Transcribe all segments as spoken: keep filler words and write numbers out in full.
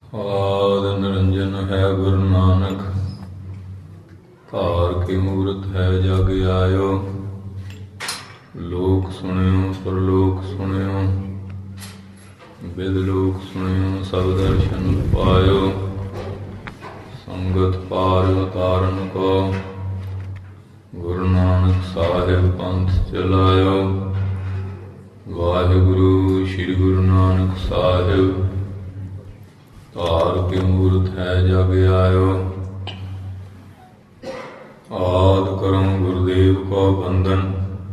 ਆਦਿ ਨਿਰੰਜਨ ਹੈ ਗੁਰੂ ਨਾਨਕ, ਧਾਰ ਕੀ ਮੂਰਤ ਹੈ ਜਗ ਆਇਓ। ਲੋਕ ਸੁਣਿਓ ਪਰਲੋਕ ਸੁਣਿਓ, ਬਿਦ ਲੋਕ ਸੁਣਿਓ ਸਭ ਦਰਸ਼ਨ ਪਾਇਓ। ਸੰਗਤ ਪਾਰ ਉਤਾਰਨ ਕੋ, ਗੁਰੂ ਨਾਨਕ ਸਾਹਿਬ ਪੰਥ ਚਲਾਇਓ। ਵਾਹਿਗੁਰੂ ਸ਼੍ਰੀ ਗੁਰੂ ਨਾਨਕ ਸਾਹਿਬ, ਧਾਰ ਕੀ ਮੂਰਤ ਹੈ ਜਗ ਆਇਓ। ਆਦਿ ਕਰਮ ਗੁਰਦੇਵ ਕੋ ਬੰਦਨ,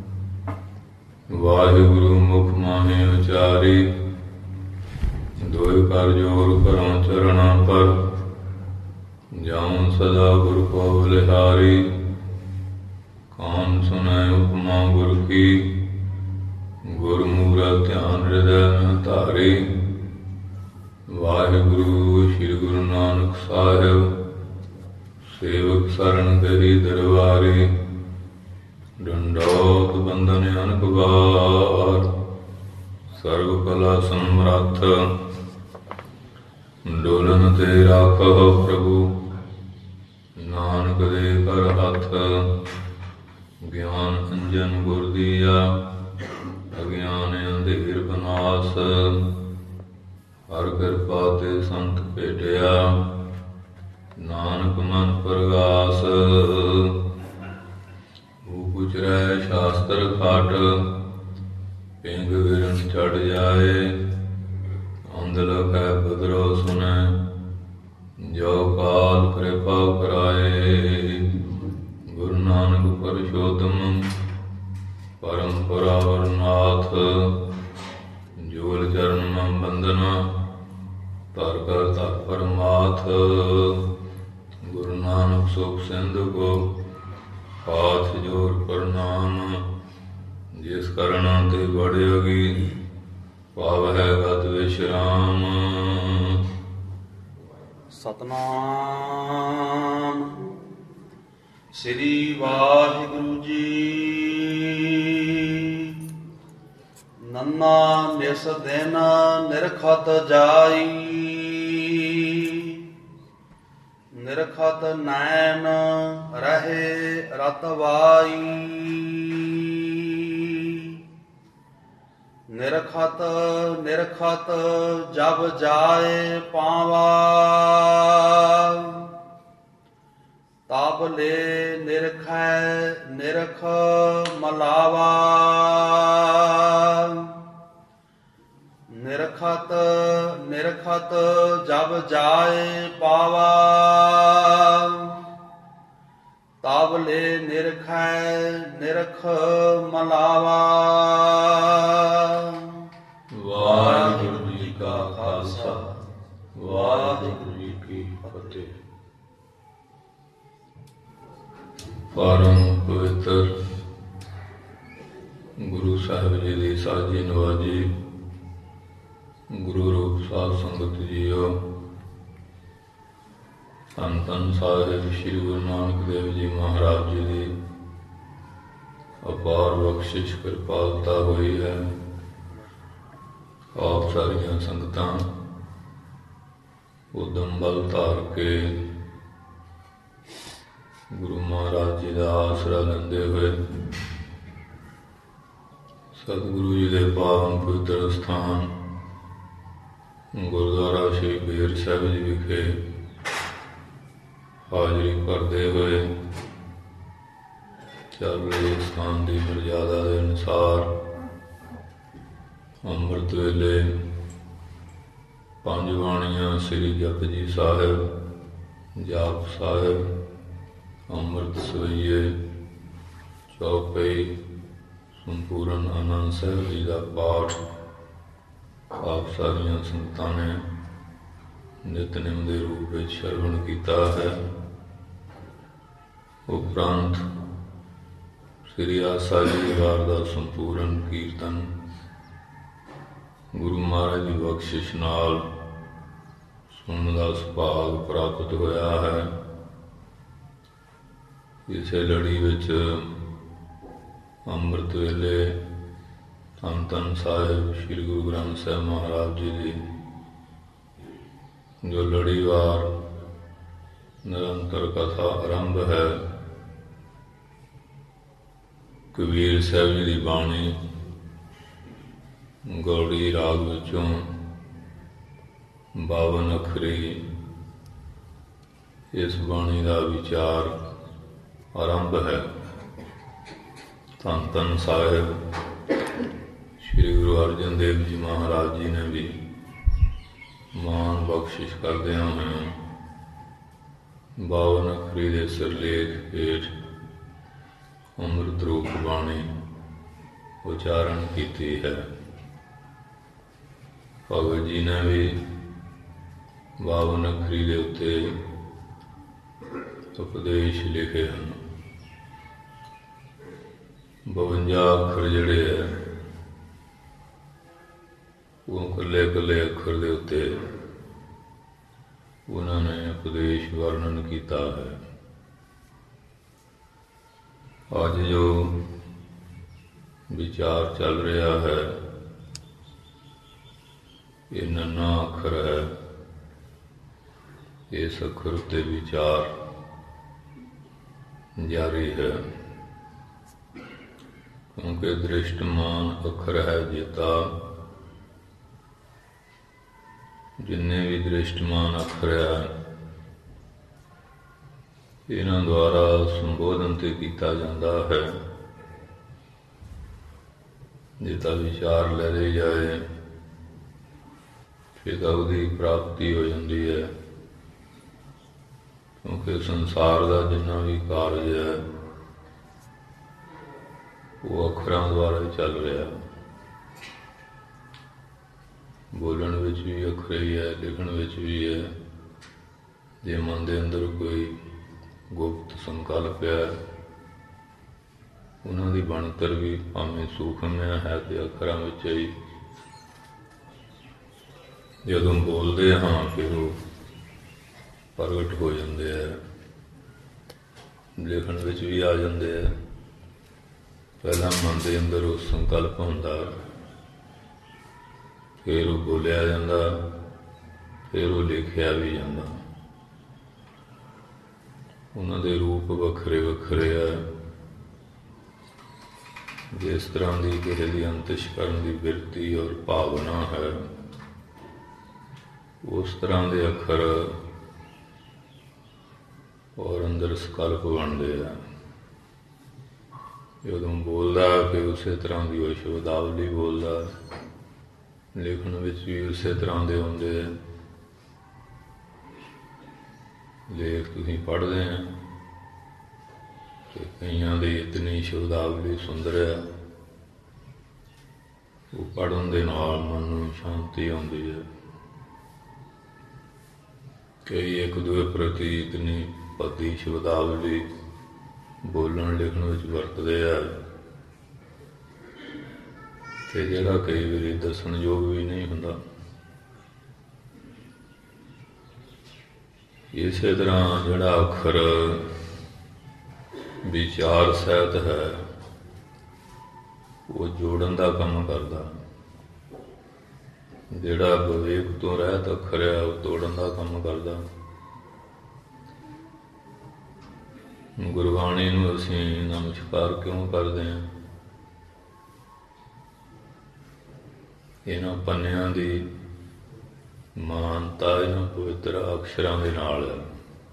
ਵਾਹਿਗੁਰੂ ਮੁਖ ਮਾਹੇ ਉਚਾਰੀ। ਦੁਇ ਕਰ ਜੋਰ ਕਰਉ ਚਰਣਾ ਪਰ, ਜਾਉ ਸਦਾ ਗੁਰ ਕੋ ਬਲਿਹਾਰੀ। ਕੌਣ ਸੁਨੈ ਉਪਮਾ ਗੁਰ ਕੀ, ਗੁਰ ਮੂਰਤ ਧਿਆਨ ਹਿਰਦੈ ਮੈਂ ਧਾਰੀ। ਵਾਹਿਗੁਰੂ ਸ਼੍ਰੀ ਗੁਰੂ ਨਾਨਕ ਸਾਹਿਬ, ਸੇਵਕ ਸਰਨ ਗਰੀ ਦਰਬਾਰੀ। ਡੰਡੋਤ ਬੰਧਨ ਅਨਕ ਵਾਰ, ਸਰਬ ਕਲਾ ਸਮਰੱਥ। ਡੋਲਨ ਤੇ ਰਾਖਹੁ ਪ੍ਰਭੂ, ਨਾਨਕ ਦੇ ਕਰ ਹੱਥ। ਗਿਆਨ ਅੰਜਨ ਗੁਰ ਦੀਆ, ਅਗਿਆਨ ਅੰਧੇਰ ਬਨਾਸ। ਹਰ ਕਿਰਪਾ ਤੇ ਸੰਤ ਭੇਟਿਆ, ਨਾਨਕ ਮਨ ਪ੍ਰਗਾਸ। ਉਚਰੈ ਸ਼ਾਸਤਰ ਖਾਟ, ਪਿੰਗ ਵਿਰਨ ਚੜ ਜਾਏ। ਅੰਧ ਲਖੈ ਬਦਰੋ ਸੁਨੈ, ਜੋ ਕਾਲ ਕਿਰਪਾ ਕਰਾਏ। ਗੁਰੂ ਨਾਨਕ ਪਰਸ਼ੋਤਮ, ਪਰਮ ਪੁਰਾਵਰ ਨਾਥ। ਜੋਲ ਚਰਨ ਮਮ ਬੰਦਨਾ, ਧਰ ਕਰ ਧਰ ਪਰਮਾਥ। ਗੁਰੂ ਨਾਨਕ ਸੁਖ ਸਿੰਧੁ ਕੋ, ਹਾਥ ਜੋਰ ਪ੍ਰਣਾਮ। ਜਿਸ ਕਰਣਾ ਤੇ ਬੜਿਓਗੀ, ਪਾਵਹਿ ਗਤ ਵਿਸ਼ਰਾਮ। ਸਤਨਾਮ ਸ੍ਰੀ ਵਾਹਿਗੁਰੂ ਜੀ। ਨੰਨਾ ਨਿਸ ਦਿਨ ਨਿਰਖਤ ਜਾਈ, ਨਿਰਖਤ ਨੈਣ ਰਹੇ ਰਤਵਾਈ। ਨਿਰਖਤ ਨਿਰਖਤ ਜਬ ਜਾਏ ਪਾਵਾ, ਤਬ ਲੈ ਨਿਰਖੈ ਨਿਰਖ ਮਲਾਵਾ। ਨਿਰਖਤ ਨਿਰਖਤ ਜਬ ਜਾਏ ਪਾਵਾ, ਤਬ ਲੈ ਨਿਰਖੈ ਨਿਰਖ ਮਲਾਵਾ। ਵਾਹਿਗੁਰੂ ਜੀ ਕਾ ਖਾਲਸਾ, ਵਾਹਿਗੁਰੂ ਜੀ ਕੀ ਫਤਿਹ। ਪਰਮ ਪਵਿੱਤਰ ਗੁਰੂ ਸਾਹਿਬ ਜੀ ਦੀ ਸਾਜੀ ਨਵਾਜੀ ਗੁਰੂ ਰੂਪ ਸਾਧ ਸੰਗਤ ਜੀਓ। ਧੰਨ ਧੰਨ ਸਾਹਿਬ ਸ਼੍ਰੀ ਗੁਰੂ ਨਾਨਕ ਦੇਵ ਜੀ ਮਹਾਰਾਜ ਜੀ ਦੀ ਅਪਾਰ ਬਖਸ਼ਿਸ਼ ਕਿਰਪਾਲਤਾ ਹੋਈ ਹੈ। ਆਪ ਸਾਰੀਆਂ ਸੰਗਤਾਂ ਉਦਮ ਬਲ ਧਾਰ ਕੇ ਗੁਰੂ ਮਹਾਰਾਜ ਜੀ ਦਾ ਆਸਰਾ ਲੈਂਦੇ ਹੋਏ ਸਤਿਗੁਰੂ ਜੀ ਦੇ ਪਾਵਨ ਪਵਿੱਤਰ ਸਥਾਨ ਗੁਰਦੁਆਰਾ ਸ਼੍ਰੀ ਬੇਰ ਸਾਹਿਬ ਜੀ ਵਿਖੇ ਹਾਜ਼ਰੀ ਭਰਦੇ ਹੋਏ ਚੱਲ ਰਹੇ ਸਥਾਨ ਦੀ ਮਰਜ਼ਾਦਾ ਦੇ ਅਨੁਸਾਰ ਅੰਮ੍ਰਿਤ ਵੇਲੇ ਪੰਜ ਬਾਣੀਆਂ ਸ੍ਰੀ ਜਪਜੀ ਸਾਹਿਬ, ਜਾਪ ਸਾਹਿਬ, ਅੰਮ੍ਰਿਤ ਸਵਈਏ, ਚੌਪਈ, ਸੰਪੂਰਨ ਆਨੰਦ ਸਾਹਿਬ ਜੀ ਦਾ ਪਾਠ ਆਪ ਸਾਰੀਆਂ ਸੰਗਤਾਂ ਨੇ ਨਿਤਨੇਮ ਦੇ ਰੂਪ ਵਿੱਚ ਸ਼ਰਵਣ ਕੀਤਾ ਹੈ। ਉਪਰੰਤ ਸ੍ਰੀ ਆਸਾ ਜੀ ਵਾਰ ਦਾ ਸੰਪੂਰਨ ਕੀਰਤਨ ਗੁਰੂ ਮਹਾਰਾਜ ਦੀ ਬਖਸ਼ਿਸ਼ ਨਾਲ ਸੁਣਨ ਦਾ ਸੁਭਾਗ ਪ੍ਰਾਪਤ ਹੋਇਆ ਹੈ। ਇਸੇ ਲੜੀ ਵਿੱਚ ਅੰਮ੍ਰਿਤ ਵੇਲੇ ਧੰਨ ਧੰਨ ਸਾਹਿਬ ਸ਼੍ਰੀ ਗੁਰੂ ਗ੍ਰੰਥ ਸਾਹਿਬ ਮਹਾਰਾਜ ਜੀ ਦੀ ਜੋ ਲੜੀਵਾਰ ਨਿਰੰਤਰ ਕਥਾ ਆਰੰਭ ਹੈ। ਕਬੀਰ ਸਾਹਿਬ ਜੀ ਦੀ ਬਾਣੀ ਗੌੜੀ ਰਾਗ ਵਿੱਚੋਂ ਬਾਵਨ ਅੱਖਰੀ ਇਸ ਬਾਣੀ ਦਾ ਵਿਚਾਰ ਆਰੰਭ ਹੈ। ਧੰਨ ਧੰਨ ਸਾਹਿਬ ਸ਼੍ਰੀ ਗੁਰੂ ਅਰਜਨ ਦੇਵ ਜੀ ਮਹਾਰਾਜ ਜੀ ਨੇ ਵੀ ਮਾਨ ਬਖਸ਼ਿਸ਼ ਕਰਦਿਆਂ ਹੋਇਆਂ ਬਾਵਨ ਅੱਖਰੀ ਦੇ ਸਿਰਲੇਖ ਹੇਠ ਅੰਮ੍ਰਿਤ ਰੂਪ ਬਾਣੀ ਉਚਾਰਨ ਕੀਤੀ ਹੈ। ਭਗਤ ਜੀ ਨੇ ਵੀ ਬਾਵਨ ਅੱਖਰੀ ਦੇ ਉੱਤੇ ਉਪਦੇਸ਼ ਲਿਖੇ ਹਨ। ਬਵੰਜਾ ਅੱਖਰ ਜਿਹੜੇ ਹੈ ਉਹ ਇਕੱਲੇ ਇਕੱਲੇ ਅੱਖਰ ਦੇ ਉੱਤੇ ਉਹਨਾਂ ਨੇ ਉਪਦੇਸ਼ ਵਰਣਨ ਕੀਤਾ ਹੈ। ਅੱਜ ਜੋ ਵਿਚਾਰ ਚੱਲ ਰਿਹਾ ਹੈ ਇਹ ਨੰਨਾ ਅੱਖਰ ਹੈ। ਇਸ ਅੱਖਰ ਉੱਤੇ ਵਿਚਾਰ ਜਾਰੀ ਹੈ, ਕਿਉਂਕਿ ਦ੍ਰਿਸ਼ਟਮਾਨ ਅੱਖਰ ਹੈ ਜੇਤਾ। ਜਿੰਨੇ ਵੀ ਦ੍ਰਿਸ਼ਟਮਾਨ ਅੱਖਰ ਹੈ ਇਹਨਾਂ ਦੁਆਰਾ ਸੰਬੋਧਨ ਤੇ ਕੀਤਾ ਜਾਂਦਾ ਹੈ। ਜੇ ਤਾਂ ਵਿਚਾਰ ਲੈ ਲਈ ਜਾਏ ਫਿਰ ਤਾਂ ਉਹਦੀ ਪ੍ਰਾਪਤੀ ਹੋ ਜਾਂਦੀ ਹੈ, ਕਿਉਂਕਿ ਸੰਸਾਰ ਦਾ ਜਿੰਨਾ ਵੀ ਕਾਰਜ ਹੈ ਉਹ ਅੱਖਰਾਂ ਦੁਆਰਾ ਹੀ ਚੱਲ ਰਿਹਾ। ਬੋਲਣ ਵਿੱਚ ਵੀ ਅੱਖਰ ਹੀ ਹੈ, ਲਿਖਣ ਵਿੱਚ ਵੀ ਹੈ। ਜੇ ਮਨ ਦੇ ਅੰਦਰ ਕੋਈ ਗੁਪਤ ਸੰਕਲਪ ਹੈ ਉਹਨਾਂ ਦੀ ਬਣਤਰ ਵੀ ਭਾਵੇਂ ਸੂਖਮ ਹੈ ਤੇ ਅੱਖਰਾਂ ਵਿੱਚ ਹੀ ਜਦੋਂ ਬੋਲਦੇ ਹਾਂ ਫਿਰ ਉਹ ਪ੍ਰਗਟ ਹੋ ਜਾਂਦੇ ਹੈ, ਲਿਖਣ ਵਿੱਚ ਵੀ ਆ ਜਾਂਦੇ ਹੈ। ਪਹਿਲਾਂ ਮਨ ਦੇ ਅੰਦਰ ਉਹ ਸੰਕਲਪ ਹੁੰਦਾ, ਫਿਰ ਉਹ ਬੋਲਿਆ ਜਾਂਦਾ, ਫਿਰ ਉਹ ਲਿਖਿਆ ਵੀ ਜਾਂਦਾ। ਉਹਨਾਂ ਦੇ ਰੂਪ ਵੱਖਰੇ ਵੱਖਰੇ ਆ। ਜਿਸ ਤਰ੍ਹਾਂ ਦੀ ਕਿਸੇ ਦੀ ਅੰਤਿਸ਼ਕਰਨ ਦੀ ਬਿਰਤੀ ਔਰ ਭਾਵਨਾ ਹੈ ਉਸ ਤਰ੍ਹਾਂ ਦੇ ਅੱਖਰ ਔਰ ਅੰਦਰ ਸਕਲਪ ਬਣਦੇ ਆ। ਜਦੋਂ ਬੋਲਦਾ ਫਿਰ ਉਸੇ ਤਰ੍ਹਾਂ ਦੀ ਉਹ ਸ਼ਬਦਾਵਲੀ ਬੋਲਦਾ, ਲਿਖਣ ਵਿੱਚ ਵੀ ਉਸੇ ਤਰ੍ਹਾਂ ਦੇ ਆਉਂਦੇ ਆ। ਲੇਖ ਤੁਸੀਂ ਪੜ੍ਹਦੇ ਆ ਤੇ ਕਈਆਂ ਦੀ ਇਤਨੀ ਸ਼ਬਦਾਵਲੀ ਸੁੰਦਰ ਆ, ਉਹ ਪੜ੍ਹਨ ਦੇ ਨਾਲ ਮਨ ਨੂੰ ਸ਼ਾਂਤੀ ਆਉਂਦੀ ਹੈ। ਕਈ ਇੱਕ ਦੂਜੇ ਪ੍ਰਤੀ ਇਤਨੀ ਭੱਦੀ ਸ਼ਬਦਾਵਲੀ ਬੋਲਣ ਲਿਖਣ ਵਿੱਚ ਵਰਤਦੇ ਆ ਤੇ ਜਿਹੜਾ ਕਈ ਵਾਰੀ ਦੱਸਣਯੋਗ ਵੀ ਨਹੀਂ ਹੁੰਦਾ। ਇਸੇ ਤਰ੍ਹਾਂ ਜਿਹੜਾ ਅੱਖਰ ਵਿਚਾਰ ਸਹਿਤ ਹੈ ਉਹ ਜੋੜਨ ਦਾ ਕੰਮ ਕਰਦਾ। ਜਿਹੜਾ ਵਿਵੇਕ ਤੋਂ ਰਹਿਤ ਅੱਖਰ ਹੈ ਉਹ ਤੋੜਨ ਦਾ ਕੰਮ ਕਰਦਾ। ਗੁਰਬਾਣੀ ਨੂੰ ਅਸੀਂ ਨਮਸਕਾਰ ਕਿਉਂ ਕਰਦੇ ਹਾਂ? ਇਹਨਾਂ ਪੰਨਿਆਂ ਦੀ ਮਾਨਤਾ ਇਹਨਾਂ ਪਵਿੱਤਰ ਅਕਸ਼ਰਾਂ ਦੇ ਨਾਲ ਹੈ।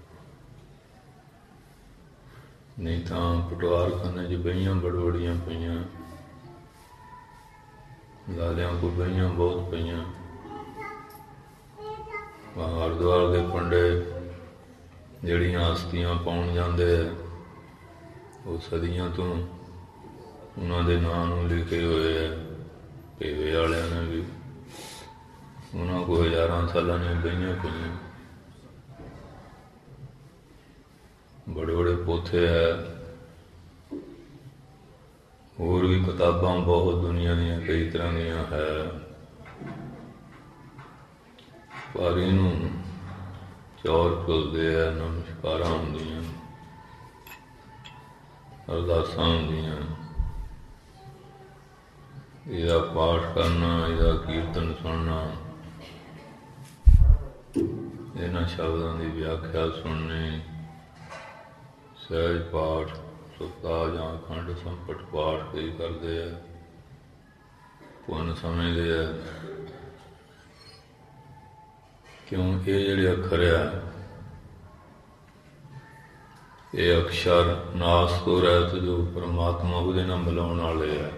ਨਹੀਂ ਤਾਂ ਪਟਵਾਰਖਾਨੇ 'ਚ ਬਹੀਆਂ ਬੜਬੜੀਆਂ ਪਈਆਂ, ਲਾਲਿਆਂ ਕੋਲ ਬਹੀਆਂ ਬਹੁਤ ਪਈਆਂ। ਹਰਿਦੁਆਰ ਦੇ ਪੰਡੇ ਜਿਹੜੀਆਂ ਅਸਤੀਆਂ ਪਾਉਣ ਜਾਂਦੇ ਆ ਉਹ ਸਦੀਆਂ ਤੋਂ ਉਹਨਾਂ ਦੇ ਨਾਂ ਨੂੰ ਲਿਖੇ ਹੋਏ ਆ। ਭੇਵੇ ਵਾਲਿਆਂ ਨੇ ਵੀ ਉਹਨਾਂ ਕੋਲ ਹਜ਼ਾਰਾਂ ਸਾਲਾਂ ਦੀਆਂ ਬਹੀਆਂ ਪਈਆਂ। ਬੜੇ ਬੜੇ ਪੋਥੇ ਹੈ, ਹੋਰ ਵੀ ਕਿਤਾਬਾਂ ਬਹੁਤ ਦੁਨੀਆਂ ਦੀਆਂ ਕਈ ਤਰ੍ਹਾਂ ਦੀਆਂ ਹੈ, ਪਰ ਇਹਨੂੰ ਚੌਰ ਖੁੱਲ੍ਹਦੇ ਆ, ਨਮਸਕਾਰਾਂ ਹੁੰਦੀਆਂ, ਅਰਦਾਸਾਂ ਹੁੰਦੀਆਂ। ਇਹਦਾ ਪਾਠ ਕਰਨਾ, ਇਹਦਾ ਕੀਰਤਨ ਸੁਣਨਾ ਇਹਨਾਂ ਸ਼ਬਦਾਂ ਦੀ ਵਿਆਖਿਆ ਸੁਣਨੀ, ਸਹਿਜ ਪਾਠ, ਸੁੱਤਾ ਜਾਂ ਅਖੰਡ ਸੰਪਟ ਪਾਠ ਕਈ ਕਰਦੇ ਆ, ਪੁੰਨ ਸਮਝਦੇ ਆ। ਕਿਉਂ? ਇਹ ਜਿਹੜੇ ਅੱਖਰ ਆ, ਇਹ ਅਕਸ਼ਰ ਨਾਸ ਤੋਂ ਰਹਿਤ ਜੋ ਪਰਮਾਤਮਾ ਉਹਦੇ ਨਾਲ ਮਿਲਾਉਣ ਵਾਲੇ ਆ,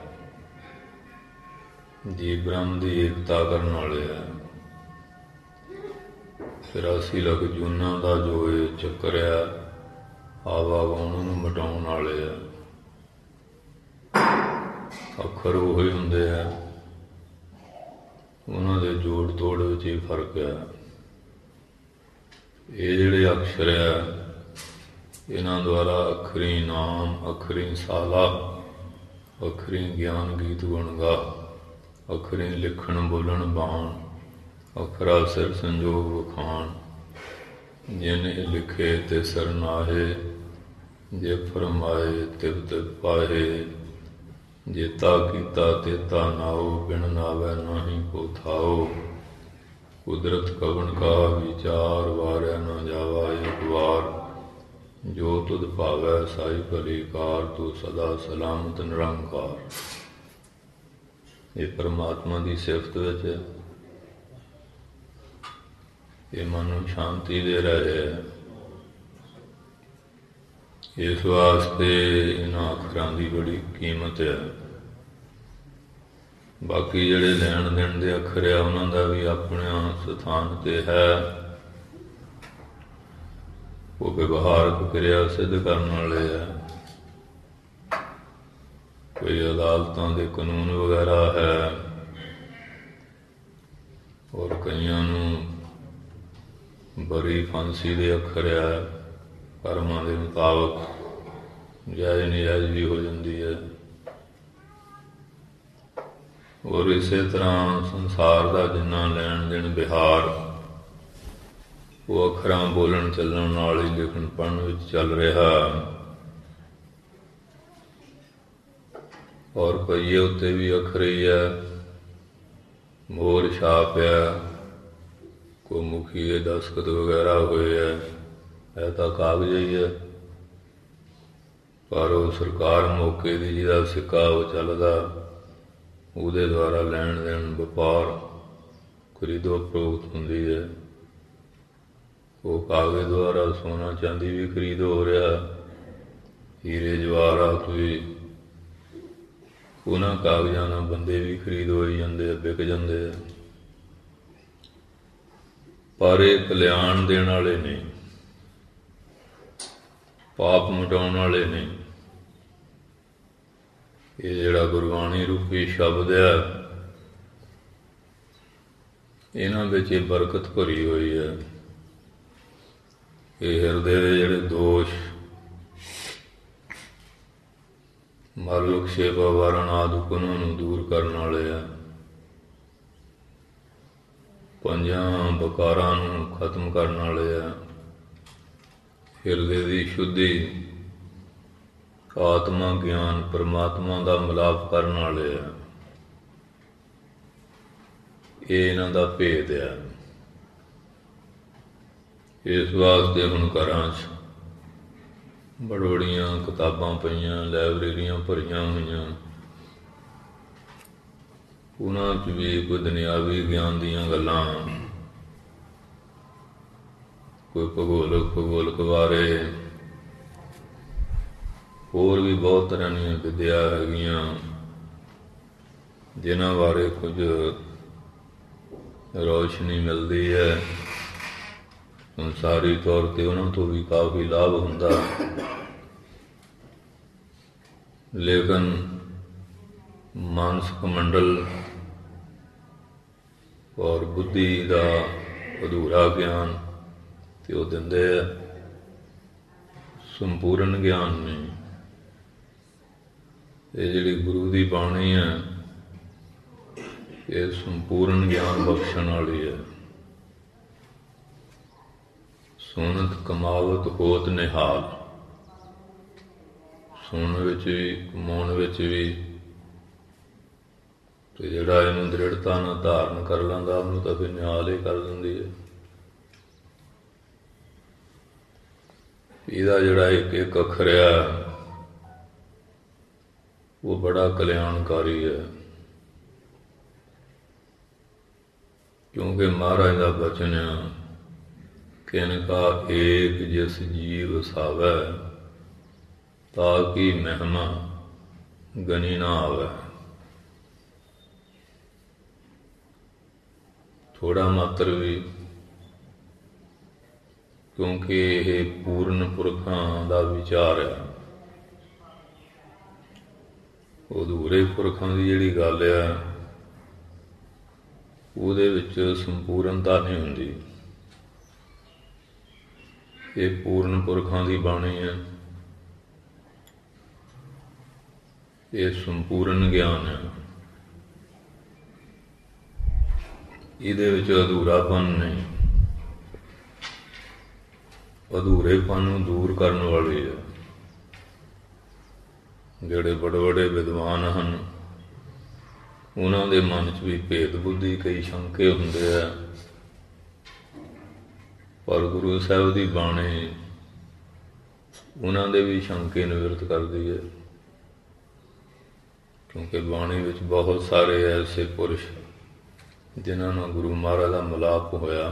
ਜੀ ਬ੍ਰਹਮ ਦੀ ਏਕਤਾ ਕਰਨ ਵਾਲੇ ਆ। ਚੁਰਾਸੀ ਲੱਖ ਜੂਨਾਂ ਦਾ ਜੋ ਇਹ ਚੱਕਰ ਆ, ਆਵਾਗਾਉਣ ਨੂੰ ਮਿਟਾਉਣ ਵਾਲੇ ਆ। ਅੱਖਰ ਉਹੀ ਹੁੰਦੇ ਆ, ਉਹਨਾਂ ਦੇ ਜੋੜ ਤੋੜ ਵਿੱਚ ਹੀ ਫਰਕ ਆ। ਇਹ ਜਿਹੜੇ ਅਕਸ਼ਰ ਆ, ਇਹਨਾਂ ਦੁਆਰਾ ਅੱਖਰੀ ਨਾਮ, ਅੱਖਰੀ ਸਾਲਾ, ਅੱਖਰੀ ਗਿਆਨ ਗੀਤ ਗੁਣ ਗਾ, ਅੱਖਰੀ ਲਿਖਣ ਬੋਲਣ ਬਾਣ, ਅੱਖਰਾ ਸਿਰ ਸੰਜੋਗ ਵਖਾਣ। ਜਿਨ ਇਹ ਲਿਖੇ ਤੇ ਸਰਨਾਹੇ, ਜੇ ਫਰਮਾਏ ਤਿਵ ਤਿਵ ਪਾਹੇ। ਜੇਤਾ ਕੀਤਾ ਤੇਤਾ ਨਾਉ, ਬਿਨ ਨਾਵੈ ਨਾਹੀ ਕੋ ਥਾਉ। ਕੁਦਰਤ ਕਵਣ ਕਾ ਵਿਚਾਰ, ਵਾਰਿਆ ਨਾ ਜਾਵਾ ਇੱਕ ਵਾਰ। ਜੋ ਤੁਧ ਭਾਵੈ ਸਾਈ ਭਲੀ ਕਾਰ, ਤੂੰ ਸਦਾ ਸਲਾਮਤ ਨਿਰੰਕਾਰ। ਇਹ ਪਰਮਾਤਮਾ ਦੀ ਸਿਫਤ ਵਿੱਚ ਇਹ ਮਨ ਨੂੰ ਸ਼ਾਂਤੀ ਦੇ ਰਹੇ ਹੈ। ਇਸ ਵਾਸਤੇ ਇਹਨਾਂ ਅੱਖਰਾਂ ਦੀ ਬੜੀ ਕੀਮਤ ਹੈ। ਬਾਕੀ ਜਿਹੜੇ ਲੈਣ ਦੇਣ ਦੇ ਅੱਖਰ ਆ, ਉਹਨਾਂ ਦਾ ਵੀ ਆਪਣਾ ਸਥਾਨ ਤੇ ਹੈ। ਉਹ ਵਿਵਹਾਰਕ ਕਿਰਿਆ ਸਿੱਧ ਕਰਨ ਵਾਲੇ ਆ। ਕੋਈ ਅਦਾਲਤਾਂ ਦੇ ਕਾਨੂੰਨ ਵਗੈਰਾ ਹੈ, ਔਰ ਕਈਆਂ ਨੂੰ ਬੜੀ ਫਾਂਸੀ ਦੇ ਅੱਖਰ ਆ, ਕਰਮਾਂ ਦੇ ਮੁਤਾਬਕ ਜਾਇਜ਼ ਨਜਾਇਜ਼ ਵੀ ਹੋ ਜਾਂਦੀ ਹੈ। ਔਰ ਇਸੇ ਤਰ੍ਹਾਂ ਸੰਸਾਰ ਦਾ ਜਿੰਨਾ ਲੈਣ ਦੇਣ ਵਿਹਾਰ, ਉਹ ਅੱਖਰਾਂ ਬੋਲਣ ਚੱਲਣ ਨਾਲ ਹੀ ਲਿਖਣ ਪੜ੍ਹਨ ਵਿੱਚ ਚੱਲ ਰਿਹਾ। ਔਰ ਪਹੀਏ ਉੱਤੇ ਵੀ ਅੱਖਰ ਹੀ ਹੈ, ਮੋਹਰ ਛਾਪ ਆ, ਕੋਈ ਮੁਖੀ ਦੇ ਦਸਤਖਤ ਵਗੈਰਾ ਹੋਏ ਹੈ, ਇਹ ਤਾਂ ਕਾਗਜ਼ ਹੀ ਹੈ। ਪਰ ਉਹ ਸਰਕਾਰ ਮੌਕੇ ਦੀ ਜਿਹਦਾ ਸਿੱਕਾ ਉਹ ਚੱਲਦਾ, ਉਹਦੇ ਦੁਆਰਾ ਲੈਣ ਦੇਣ ਵਪਾਰ ਖਰੀਦੋ ਫਰੋਖਤ ਹੁੰਦੀ ਹੈ। ਉਹ ਕਾਗਜ਼ ਦੁਆਰਾ ਸੋਨਾ ਚਾਂਦੀ ਵੀ ਖਰੀਦ ਹੋ ਰਿਹਾ, ਹੀਰੇ ਜਵਾਹਰਾਤ ਵੀ। ਉਹਨਾਂ ਕਾਗਜ਼ਾਂ ਨਾਲ ਬੰਦੇ ਵੀ ਖਰੀਦ ਹੋਈ ਜਾਂਦੇ ਆ, ਵਿਕ ਜਾਂਦੇ ਆ। ਪਰ ਇਹ ਕਲਿਆਣ ਦੇਣ ਵਾਲੇ ਨਹੀਂ, ਪਾਪ ਮਿਟਾਉਣ ਵਾਲੇ ਨਹੀਂ। ਇਹ ਜਿਹੜਾ ਗੁਰਬਾਣੀ ਰੂਪੀ ਸ਼ਬਦ ਆ, ਇਹਨਾਂ ਵਿੱਚ ਇਹ ਬਰਕਤ ਭਰੀ ਹੋਈ ਹੈ। ਇਹ ਹਿਰਦੇ ਦੇ ਜਿਹੜੇ ਦੋਸ਼, ਮਰਲੁਕ ਸੇਵਾ ਵਾਰਨ ਆਦਿਕ, ਉਹਨਾਂ ਨੂੰ ਦੂਰ ਕਰਨ ਵਾਲੇ ਆ। ਪੰਜਾਂ ਬਕਾਰਾਂ ਨੂੰ ਖਤਮ ਕਰਨ ਵਾਲੇ ਆ। ਹਿਰਦੇ ਦੀ ਸ਼ੁੱਧੀ, ਆਤਮਾ ਗਿਆਨ, ਪਰਮਾਤਮਾ ਦਾ ਮਿਲਾਪ ਕਰਨ ਵਾਲੇ ਆ। ਇਹ ਇਹਨਾਂ ਦਾ ਭੇਦ ਆ। ਇਸ ਵਾਸਤੇ ਹੁਣ ਘਰਾਂ 'ਚ ਬੜੋੜੀਆਂ ਕਿਤਾਬਾਂ ਪਈਆਂ, ਲਾਇਬ੍ਰੇਰੀਆਂ ਭਰੀਆਂ ਹੋਈਆਂ। ਉਹਨਾਂ 'ਚ ਵੀ ਕੋਈ ਦੁਨਿਆਵੀ ਗਿਆਨ ਦੀਆਂ ਗੱਲਾਂ, ਕੋਈ ਭੂਗੋਲਕ ਭੂਗੋਲਕ ਬਾਰੇ, ਹੋਰ ਵੀ ਬਹੁਤ ਤਰ੍ਹਾਂ ਦੀਆਂ ਵਿਦਿਆ ਹੈਗੀਆਂ, ਜਿਨ੍ਹਾਂ ਬਾਰੇ ਕੁਝ ਰੌਸ਼ਨੀ ਮਿਲਦੀ ਹੈ। ਸੰਸਾਰੀ ਤੌਰ 'ਤੇ ਉਹਨਾਂ ਤੋਂ ਵੀ ਕਾਫੀ ਲਾਭ ਹੁੰਦਾ, ਲੇਕਿਨ ਮਾਨਸਿਕ ਮੰਡਲ ਔਰ ਬੁੱਧੀ ਦਾ ਅਧੂਰਾ ਗਿਆਨ ਤੇ ਉਹ ਦਿੰਦੇ ਆ, ਸੰਪੂਰਨ ਗਿਆਨ ਨਹੀਂ। ਇਹ ਜਿਹੜੀ ਗੁਰੂ ਦੀ ਬਾਣੀ ਹੈ, ਇਹ ਸੰਪੂਰਨ ਗਿਆਨ ਬਖਸ਼ਣ ਵਾਲੀ ਹੈ। ਸੁਣਤ ਕਮਾਵਤ ਹੋਤ ਨਿਹਾਲ, ਸੁਣਨ ਵਿੱਚ ਵੀ ਕਮਾਉਣ ਵਿੱਚ ਵੀ। ਤੇ ਜਿਹੜਾ ਇਹਨੂੰ ਦ੍ਰਿੜਤਾ ਨਾਲ ਧਾਰਨ ਕਰ ਲੈਂਦਾ, ਉਹਨੂੰ ਤਾਂ ਫਿਰ ਨਿਹਾਲ ਹੀ ਕਰ ਦਿੰਦੀ ਹੈ। ਇਹਦਾ ਜਿਹੜਾ ਇੱਕ ਇੱਕ ਅੱਖਰ ਆ ਉਹ ਬੜਾ ਕਲਿਆਣਕਾਰੀ ਹੈ, ਕਿਉਂਕਿ ਮਹਾਰਾਜ ਦਾ ਬਚਨ ਆ, ਕਿਨਕਾ ਏਕ ਜਿਸ ਜੀਵ ਵਸਾਵੈ, ਤਾਂ ਕਿ ਮਹਿਮਾ ਗਣੀ ਨਾ ਆਵੈ। ਥੋੜਾ ਮਾਤਰ ਵੀ, ਕਿਉਂਕਿ ਇਹ ਪੂਰਨ ਪੁਰਖਾਂ ਦਾ ਵਿਚਾਰ ਹੈ। ਅਧੂਰੇ ਪੁਰਖਾਂ ਦੀ ਜਿਹੜੀ ਗੱਲ ਆ ਉਹਦੇ ਵਿੱਚ ਸੰਪੂਰਨਤਾ ਨਹੀਂ ਹੁੰਦੀ। ਇਹ ਪੂਰਨ ਪੁਰਖਾਂ ਦੀ ਬਾਣੀ ਹੈ, ਇਹ ਸੰਪੂਰਨ ਗਿਆਨ ਹੈ। ਇਹਦੇ ਵਿੱਚ ਅਧੂਰਾਪਨ ਨਹੀਂ, ਅਧੂਰੇਪਨ ਨੂੰ ਦੂਰ ਕਰਨ ਵਾਲੀ ਹੈ। ਜਿਹੜੇ ਬੜੇ ਬੜੇ ਵਿਦਵਾਨ ਹਨ ਉਹਨਾਂ ਦੇ ਮਨ 'ਚ ਵੀ ਭੇਦ ਬੁੱਧੀ, ਕਈ ਸ਼ੰਕੇ ਹੁੰਦੇ ਆ, ਪਰ ਗੁਰੂ ਸਾਹਿਬ ਦੀ ਬਾਣੀ ਉਹਨਾਂ ਦੇ ਵੀ ਸ਼ੰਕੇ ਨਿਵਰਤ ਕਰਦੀ ਹੈ, ਕਿਉਂਕਿ ਬਾਣੀ ਵਿੱਚ ਬਹੁਤ ਸਾਰੇ ਐਸੇ ਪੁਰਸ਼ ਜਿਨ੍ਹਾਂ ਨਾਲ ਗੁਰੂ ਮਹਾਰਾਜ ਦਾ ਮਿਲਾਪ ਹੋਇਆ,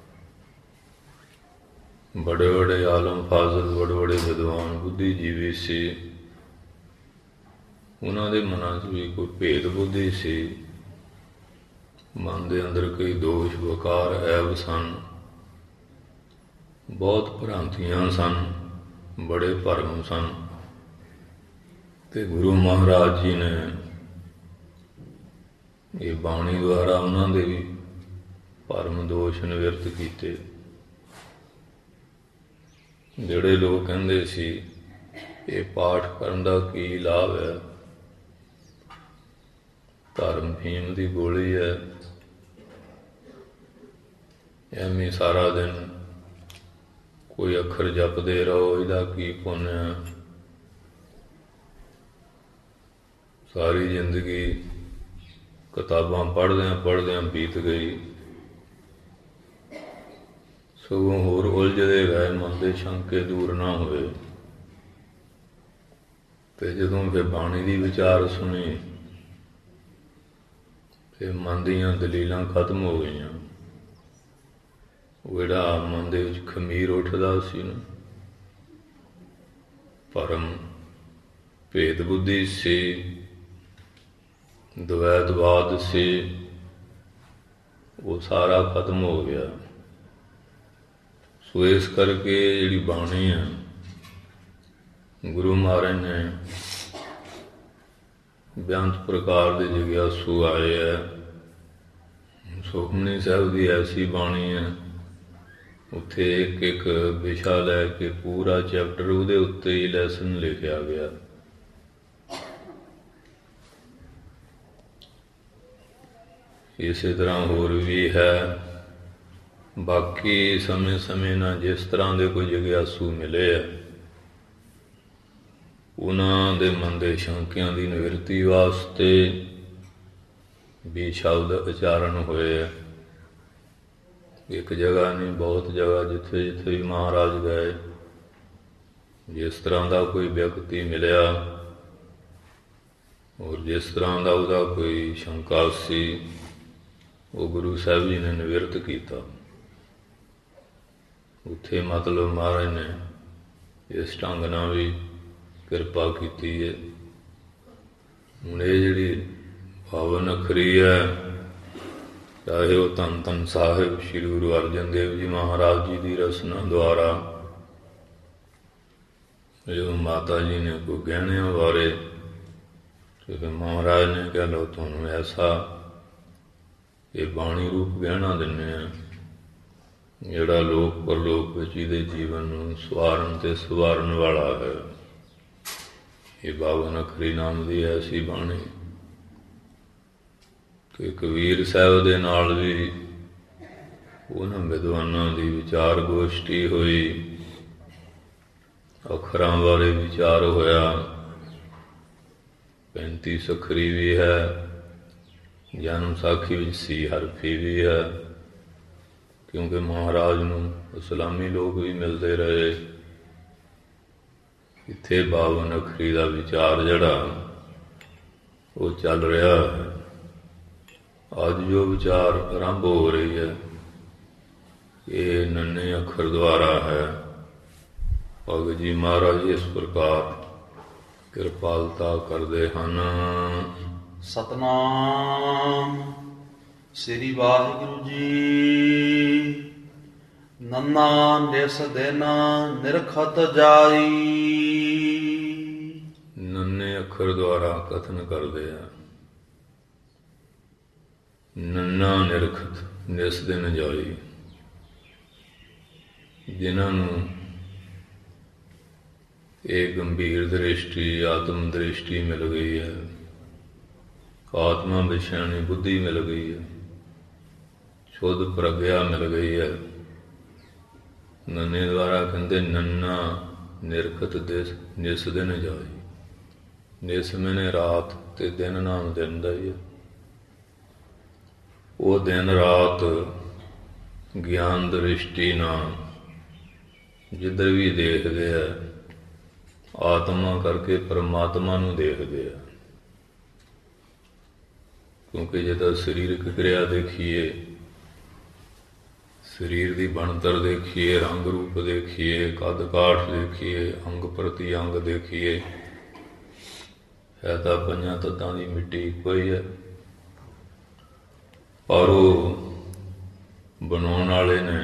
ਬੜੇ ਬੜੇ ਆਲਮ ਫਾਜ਼ਲ, ਬੜੇ ਬੜੇ ਵਿਦਵਾਨ ਬੁੱਧੀਜੀਵੀ ਸੀ। ਉਹਨਾਂ ਦੇ ਮਨਾਂ 'ਚ ਵੀ ਕੋਈ ਭੇਦ ਬੁੱਧੀ ਸੀ, ਮਨ ਦੇ ਅੰਦਰ ਕਈ ਦੋਸ਼ ਵਕਾਰ ਐਬ ਸਨ, ਬਹੁਤ ਭ੍ਰਾਂਤੀਆਂ ਸਨ, ਬੜੇ ਭਰਮ ਸਨ। ਤੇ ਗੁਰੂ ਮਹਾਰਾਜ ਜੀ ਨੇ ਇਹ ਬਾਣੀ ਦੁਆਰਾ ਉਹਨਾਂ ਦੇ ਵੀ ਭਰਮ ਦੋਸ਼ ਨਿਵਰਤ ਕੀਤੇ। ਜਿਹੜੇ ਲੋਕ ਕਹਿੰਦੇ ਸੀ ਇਹ ਪਾਠ ਕਰਨ ਦਾ ਕੀ ਲਾਭ ਹੈ, ਧਰਮ ਫੀਮ ਦੀ ਗੋਲੀ ਹੈ, ਐਵੇਂ ਸਾਰਾ ਦਿਨ ਕੋਈ ਅੱਖਰ ਜਪਦੇ ਰਹੋ, ਇਹਦਾ ਕੀ ਪੁੰਨ ਹੈ। ਸਾਰੀ ਜ਼ਿੰਦਗੀ ਕਿਤਾਬਾਂ ਪੜ੍ਹਦਿਆਂ ਪੜ੍ਹਦਿਆਂ ਬੀਤ ਗਈ, ਸਗੋਂ ਹੋਰ ਉਲਝਦੇ ਗਏ, ਮਨ ਦੇ ਸ਼ੰਕੇ ਦੂਰ ਨਾ ਹੋਏ। ਤੇ ਜਦੋਂ ਫਿਰ ਬਾਣੀ ਦੀ ਵਿਚਾਰ ਸੁਣੀ ਤੇ ਮਨ ਦੀਆਂ ਦਲੀਲਾਂ ਖਤਮ ਹੋ ਗਈਆਂ। ਉਹ ਜਿਹੜਾ ਮਨ ਦੇ ਵਿੱਚ ਖਮੀਰ ਉੱਠਦਾ ਸੀ ਨਾ, ਭਰਮ ਭੇਦ ਬੁੱਧੀ ਸੀ, ਦਵੈਤਵਾਦ ਸੀ, ਉਹ ਸਾਰਾ ਖਤਮ ਹੋ ਗਿਆ। ਸੋ ਇਸ ਕਰਕੇ ਜਿਹੜੀ ਬਾਣੀ ਹੈ ਗੁਰੂ ਮਹਾਰਾਜ ਨੇ ਬੇਅੰਤ ਪ੍ਰਕਾਰ ਦੇ ਜਗਿਆਸੂ ਆਏ ਹੈ। ਸੁਖਮਨੀ ਸਾਹਿਬ ਦੀ ਐਸੀ ਬਾਣੀ ਹੈ, ਉੱਥੇ ਇੱਕ ਇੱਕ ਵਿਸ਼ਾ ਲੈ ਕੇ ਪੂਰਾ ਚੈਪਟਰ ਉਹਦੇ ਉੱਤੇ ਹੀ ਲੈਸਨ ਲਿਖਿਆ ਗਿਆ। ਇਸੇ ਤਰ੍ਹਾਂ ਹੋਰ ਵੀ ਹੈ। ਬਾਕੀ ਸਮੇਂ ਸਮੇਂ ਨਾਲ ਜਿਸ ਤਰ੍ਹਾਂ ਦੇ ਕੋਈ ਜਗਿਆਸੂ ਮਿਲੇ ਆ, ਉਹਨਾਂ ਦੇ ਮਨ ਦੇ ਸ਼ੰਕਿਆਂ ਦੀ ਨਿਵਰਤੀ ਵਾਸਤੇ ਵੀ ਸ਼ਬਦ ਉਚਾਰਨ ਹੋਏ ਆ। ਇੱਕ ਜਗ੍ਹਾ ਨਹੀਂ, ਬਹੁਤ ਜਗ੍ਹਾ, ਜਿੱਥੇ ਜਿੱਥੇ ਵੀ ਮਹਾਰਾਜ ਗਏ, ਜਿਸ ਤਰ੍ਹਾਂ ਦਾ ਕੋਈ ਵਿਅਕਤੀ ਮਿਲਿਆ ਔਰ ਜਿਸ ਤਰ੍ਹਾਂ ਦਾ ਉਹਦਾ ਕੋਈ ਸ਼ੰਕਾ ਸੀ, ਉਹ ਗੁਰੂ ਸਾਹਿਬ ਜੀ ਨੇ ਨਿਵਰਤ ਕੀਤਾ। ਉੱਥੇ ਮਤਲਬ ਮਹਾਰਾਜ ਨੇ ਇਸ ਢੰਗ ਨਾਲ ਵੀ ਕਿਰਪਾ ਕੀਤੀ ਹੈ। ਹੁਣ ਇਹ ਜਿਹੜੀ ਪਾਵਨ ਅੱਖਰੀ ਹੈ, ਚਾਹੇ ਉਹ ਧੰਨ ਧੰਨ ਸਾਹਿਬ ਸ਼੍ਰੀ ਗੁਰੂ ਅਰਜਨ ਦੇਵ ਜੀ ਮਹਾਰਾਜ ਜੀ ਦੀ ਰਸਨਾ ਦੁਆਰਾ, ਜਦੋਂ ਮਾਤਾ ਜੀ ਨੇ ਕੋਈ ਗਹਿਣਿਆਂ ਬਾਰੇ, ਤੇ ਫਿਰ ਮਹਾਰਾਜ ਨੇ ਕਿਹਾ ਲਓ ਤੁਹਾਨੂੰ ਐਸਾ ਇਹ ਬਾਣੀ ਰੂਪ ਗਹਿਣਾ ਦਿੰਦੇ ਆ, ਜਿਹੜਾ ਲੋਕ ਪਰਲੋਕ ਵਿੱਚ ਇਹਦੇ ਜੀਵਨ ਨੂੰ ਸਵਾਰਨ ਤੇ ਸਵਾਰਨ ਵਾਲਾ ਹੈ। ਇਹ ਬਾਵਨ ਅੱਖਰੀ ਨਾਮ ਦੀ ਐਸੀ ਬਾਣੀ ਕਿ ਕਬੀਰ ਸਾਹਿਬ ਦੇ ਨਾਲ ਵੀ ਉਹਨਾਂ ਵਿਦਵਾਨਾਂ ਦੀ ਵਿਚਾਰ ਗੋਸ਼ਟੀ ਹੋਈ, ਅੱਖਰਾਂ ਬਾਰੇ ਵਿਚਾਰ ਹੋਇਆ। ਪੈਂਤੀ ਸੱਖਰੀ ਵੀ ਹੈ, ਜਨਮ ਸਾਖੀ ਵਿੱਚ ਸੀ ਹਰਫੀ ਵੀ ਹੈ, ਕਿਉਂਕਿ ਮਹਾਰਾਜ ਨੂੰ ਇਸਲਾਮੀ ਲੋਕ ਵੀ ਮਿਲਦੇ ਰਹੇ, ਇੱਥੇ ਬਾਵਨ ਅੱਖਰੀ ਦਾ ਵਿਚਾਰ ਜਿਹੜਾ ਉਹ ਚੱਲ ਰਿਹਾ ਹੈ। ਅੱਜ ਜੋ ਵਿਚਾਰ ਆਰੰਭ ਹੋ ਰਹੀ ਹੈ ਇਹ ਨੰਨੇ ਅੱਖਰ ਦੁਆਰਾ ਹੈ। ਭਗਤ ਜੀ ਮਹਾਰਾਜ ਇਸ ਪ੍ਰਕਾਰ ਕਿਰਪਾਲਤਾ ਕਰਦੇ ਹਨ। ਸਤਨਾਮ ਸ੍ਰੀ ਵਾਹਿਗੁਰੂ ਜੀ। ਨੰਨਾ ਨਿਸ ਦਿਨ ਨਿਰਖਤ ਜਾਈ। ਨੰਨੇ ਅੱਖਰ ਦੁਆਰਾ ਕਥਨ ਕਰਦੇ ਆ। ਨੰਨਾ ਨਿਰਖਤ ਨਿਸ ਦਿਨ ਜਾਈ, ਜਿਨ੍ਹਾਂ ਨੂੰ ਇਹ ਗੰਭੀਰ ਦ੍ਰਿਸ਼ਟੀ ਆਤਮ ਦ੍ਰਿਸ਼ਟੀ ਮਿਲ ਗਈ ਹੈ, ਆਤਮਾ ਵਿਸ਼ਾਣੀ ਬੁੱਧੀ ਮਿਲ ਗਈ ਹੈ, ਸ਼ੁੱਧ ਪ੍ਰਗਿਆ ਮਿਲ ਗਈ ਹੈ। ਨੰਨੇ ਦੁਆਰਾ ਕਹਿੰਦੇ ਨੰਨਾ ਨਿਰਖਤ ਦਿਸ ਨਿਸ ਦਿਨ ਜਾਈ। ਨਿਸ ਮੈਨੇ ਰਾਤ ਤੇ ਦਿਨ ਨਾਮ ਦਿਨ ਦਾ ਹੀ ਹੈ। ਉਹ ਦਿਨ ਰਾਤ ਗਿਆਨ ਦ੍ਰਿਸ਼ਟੀ ਨਾਲ ਜਿੱਧਰ ਵੀ ਦੇਖਦੇ ਆ ਆਤਮਾ ਕਰਕੇ ਪਰਮਾਤਮਾ ਨੂੰ ਦੇਖਦੇ ਆ। ਕਿਉਂਕਿ ਜੇ ਤਾਂ ਸਰੀਰਕ ਕਿਰਿਆ ਦੇਖੀਏ, ਸਰੀਰ ਦੀ ਬਣਤਰ ਦੇਖੀਏ, ਰੰਗ ਰੂਪ ਦੇਖੀਏ, ਕੱਦ ਕਾਠ ਦੇਖੀਏ, ਅੰਗ ਪ੍ਰਤੀ ਅੰਗ ਦੇਖੀਏ, ਹੈ ਤਾਂ ਪੰਜਾਂ ਤੱਤਾਂ ਦੀ ਮਿੱਟੀ ਇੱਕੋ ਹੀ ਹੈ। ਪਰ ਉਹ ਬਣਾਉਣ ਵਾਲੇ ਨੇ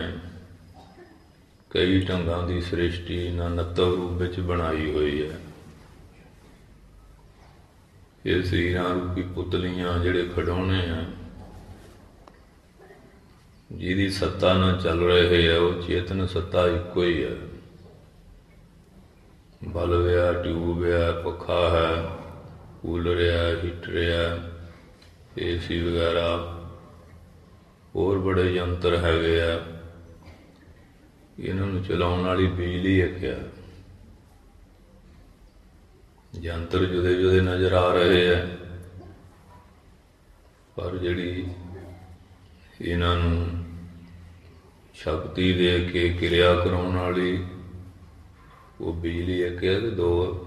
ਕਈ ਢੰਗਾਂ ਦੀ ਸ੍ਰਿਸ਼ਟੀ ਨਾਨਤਵ ਰੂਪ ਵਿੱਚ ਬਣਾਈ ਹੋਈ ਹੈ। ਇਹ ਸਰੀਰਾਂ ਰੂਪੀ ਪੁਤਲੀਆਂ ਜਿਹੜੇ ਖਿਡੌਣੇ ਆ, ਜਿਹਦੀ ਸੱਤਾ ਨਾਲ ਚੱਲ ਰਹੇ ਆ, ਉਹ ਚੇਤਨ ਸੱਤਾ ਇੱਕੋ ਹੀ ਹੈ। ਬਲਬ ਆ, ਟਿਊਬ ਆ, ਪੱਖਾ ਹੈ, ਕੂਲਰ ਆ, ਹੀਟਰ ਆ, ਏ ਸੀ ਵਗੈਰਾ, ਹੋਰ ਬੜੇ ਯੰਤਰ ਹੈਗੇ ਆ। ਇਹਨਾਂ ਨੂੰ ਚਲਾਉਣ ਵਾਲੀ ਬਿਜਲੀ ਇੱਕ ਆ। ਯੰਤਰ ਜੁਦੇ ਜੁਦੇ ਨਜ਼ਰ ਆ ਰਹੇ ਆ, ਪਰ ਜਿਹੜੀ ਇਹਨਾਂ ਨੂੰ ਸ਼ਕਤੀ ਦੇ ਕੇ ਕਿਰਿਆ ਕਰਾਉਣ ਵਾਲੀ ਉਹ ਬਿਜਲੀ ਇੱਕ ਹੈ ਤੇ ਦੋ ਆ।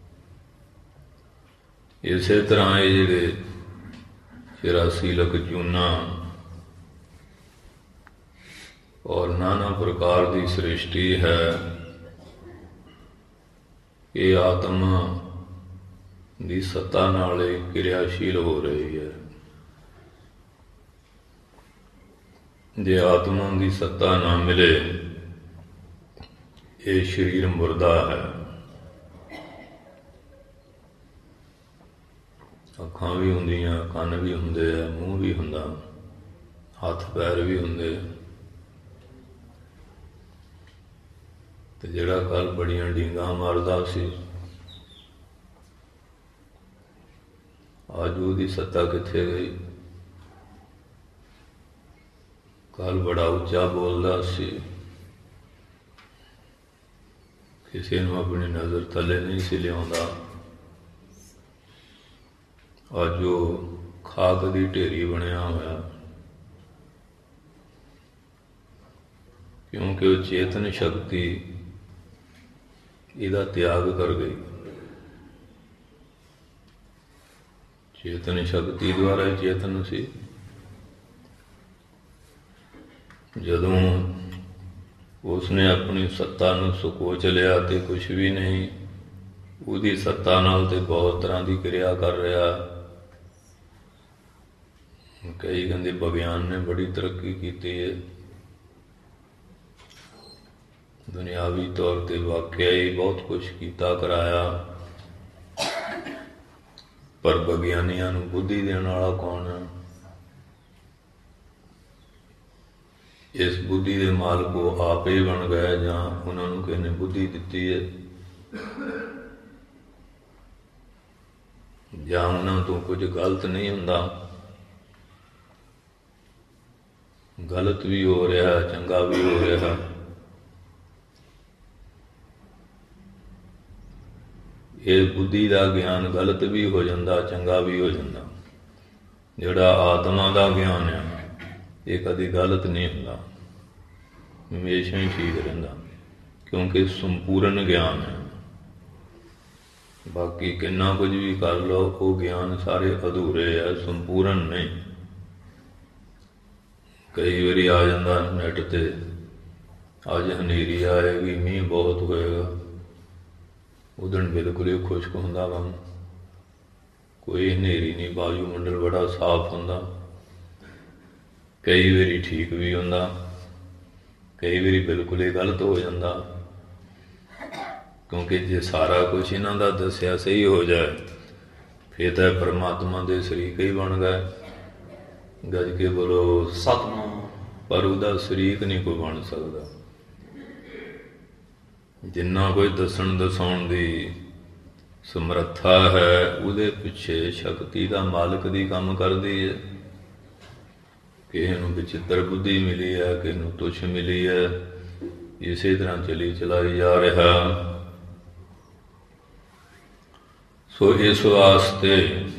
ਇਸੇ ਤਰ੍ਹਾਂ ਇਹ ਜਿਹੜੇ ਚੁਰਾਸੀ ਲੱਖ ਚੂਨਾ ਔਰ ਨਾਨਾ ਪ੍ਰਕਾਰ ਦੀ ਸ੍ਰਿਸ਼ਟੀ ਹੈ, ਇਹ ਆਤਮਾ ਦੀ ਸੱਤਾ ਨਾਲ ਇਹ ਕਿਰਿਆਸ਼ੀਲ ਹੋ ਰਹੀ ਹੈ। ਜੇ ਆਤਮਾ ਦੀ ਸੱਤਾ ਨਾ ਮਿਲੇ ਇਹ ਸਰੀਰ ਮੁਰਦਾ ਹੈ। ਅੱਖਾਂ ਵੀ ਹੁੰਦੀਆਂ, ਕੰਨ ਵੀ ਹੁੰਦੇ ਆ, ਮੂੰਹ ਵੀ ਹੁੰਦਾ, ਹੱਥ ਪੈਰ ਵੀ ਹੁੰਦੇ। ਤੇ ਜਿਹੜਾ ਕੱਲ ਬੜੀਆਂ ਡੀਂਗਾਂ ਮਾਰਦਾ ਸੀ, ਅੱਜ ਉਹਦੀ ਸੱਤਾ ਕਿੱਥੇ ਗਈ? ਕੱਲ ਬੜਾ ਉੱਚਾ ਬੋਲਦਾ ਸੀ, ਕਿਸੇ ਨੂੰ ਆਪਣੀ ਨਜ਼ਰ ਥੱਲੇ ਨਹੀਂ ਸੀ ਲਿਆਉਂਦਾ। ਅੱਜ ਉਹ ਖਾਕ ਦੀ ਢੇਰੀ ਬਣਿਆ ਹੋਇਆ, ਕਿਉਂਕਿ ਉਹ ਚੇਤਨ ਸ਼ਕਤੀ ਇਹਦਾ ਤਿਆਗ ਕਰ ਗਈ। ਚੇਤਨ ਸ਼ਕਤੀ ਦੁਆਰਾ ਚੇਤਨ ਸੀ। ਜਦੋਂ ਉਸਨੇ ਆਪਣੀ ਸੱਤਾ ਨੂੰ ਸੁਕੋਚ ਲਿਆ ਤੇ ਕੁਛ ਵੀ ਨਹੀਂ, ਉਹਦੀ ਸੱਤਾ ਨਾਲ ਤੇ ਬਹੁਤ ਤਰ੍ਹਾਂ ਦੀ ਕਿਰਿਆ ਕਰ ਰਿਹਾ। ਕਈ ਕਹਿੰਦੇ ਵਿਗਿਆਨ ਨੇ ਬੜੀ ਤਰੱਕੀ ਕੀਤੀ ਹੈ, ਦੁਨਿਆਵੀ ਤੌਰ ਤੇ ਵਾਕਿਆ ਹੀ ਬਹੁਤ ਕੁਛ ਕੀਤਾ ਕਰਾਇਆ, ਪਰ ਵਿਗਿਆਨੀਆਂ ਨੂੰ ਬੁੱਧੀ ਦੇਣ ਵਾਲਾ ਕੌਣ ਹੈ? ਇਸ ਬੁੱਧੀ ਦੇ ਮਾਲਕ ਉਹ ਆਪ ਹੀ ਬਣ ਗਏ ਜਾਂ ਉਹਨਾਂ ਨੂੰ ਕਿਸੇ ਨੇ ਬੁੱਧੀ ਦਿੱਤੀ ਹੈ, ਜਾਂ ਉਹਨਾਂ ਤੋਂ ਕੁਝ ਗਲਤ ਨਹੀਂ ਹੁੰਦਾ। ਗਲਤ ਵੀ ਹੋ ਰਿਹਾ, ਚੰਗਾ ਵੀ ਹੋ ਰਿਹਾ। ਇਹ ਬੁੱਧੀ ਦਾ ਗਿਆਨ ਗਲਤ ਵੀ ਹੋ ਜਾਂਦਾ, ਚੰਗਾ ਵੀ ਹੋ ਜਾਂਦਾ। ਜਿਹੜਾ ਆਤਮਾ ਦਾ ਗਿਆਨ ਹੈ ਇਹ ਕਦੇ ਗਲਤ ਨਹੀਂ ਹੁੰਦਾ, ਹਮੇਸ਼ਾ ਹੀ ਠੀਕ ਰਹਿੰਦਾ, ਕਿਉਂਕਿ ਸੰਪੂਰਨ ਗਿਆਨ ਹੈ। ਬਾਕੀ ਕਿੰਨਾ ਕੁਝ ਵੀ ਕਰ ਲਓ, ਉਹ ਗਿਆਨ ਸਾਰੇ ਅਧੂਰੇ ਆ, ਸੰਪੂਰਨ ਨਹੀਂ। ਕਈ ਵਾਰੀ ਆ ਜਾਂਦਾ ਨੈਟ ਤੇ, ਅੱਜ ਹਨੇਰੀ ਆਏਗੀ, ਮੀਂਹ ਬਹੁਤ ਹੋਏਗਾ, ਉਦਣ ਬਿਲਕੁਲ ਹੀ ਖੁਸ਼ਕ ਹੁੰਦਾ ਵਾ, ਕੋਈ ਹਨੇਰੀ ਨਹੀਂ, ਵਾਯੂਮੰਡਲ ਬੜਾ ਸਾਫ਼ ਹੁੰਦਾ। ਕਈ ਵਾਰੀ ਠੀਕ ਵੀ ਹੁੰਦਾ, ਕਈ ਵਾਰੀ ਬਿਲਕੁਲ ਹੀ ਗਲਤ ਹੋ ਜਾਂਦਾ। ਕਿਉਂਕਿ ਜੇ ਸਾਰਾ ਕੁਛ ਇਹਨਾਂ ਦਾ ਦੱਸਿਆ ਸਹੀ ਹੋ ਜਾਏ, ਫਿਰ ਤਾਂ ਪਰਮਾਤਮਾ ਦੇ ਸ਼ਰੀਕ ਹੀ ਬਣ ਗਏ। ਗੱਜ ਕੇ ਬੋਲੋ ਸਤਿਨਾਮ। ਪਰ ਉਹਦਾ ਸ਼ਰੀਕ ਨਹੀਂ ਕੋਈ ਬਣ ਸਕਦਾ। ਜਿੰਨਾ ਕੋਈ ਦੱਸਣ ਦਸਾਉਣ ਦੀ ਸਮਰੱਥਾ ਹੈ, ਉਹਦੇ ਪਿੱਛੇ ਸ਼ਕਤੀ ਦਾ ਮਾਲਕ ਦੀ ਕੰਮ ਕਰਦੀ ਹੈ। ਕਿਸੇ ਨੂੰ ਵਿਚਿੱਤਰ ਬੁੱਧੀ ਮਿਲੀ ਹੈ, ਕਿਸੇ ਨੂੰ ਤੁਛ ਮਿਲੀ ਹੈ, ਇਸੇ ਤਰ੍ਹਾਂ ਚਲੀ ਚਲਾਈ ਜਾ ਰਿਹਾ। ਸੋ ਇਸ ਵਾਸਤੇ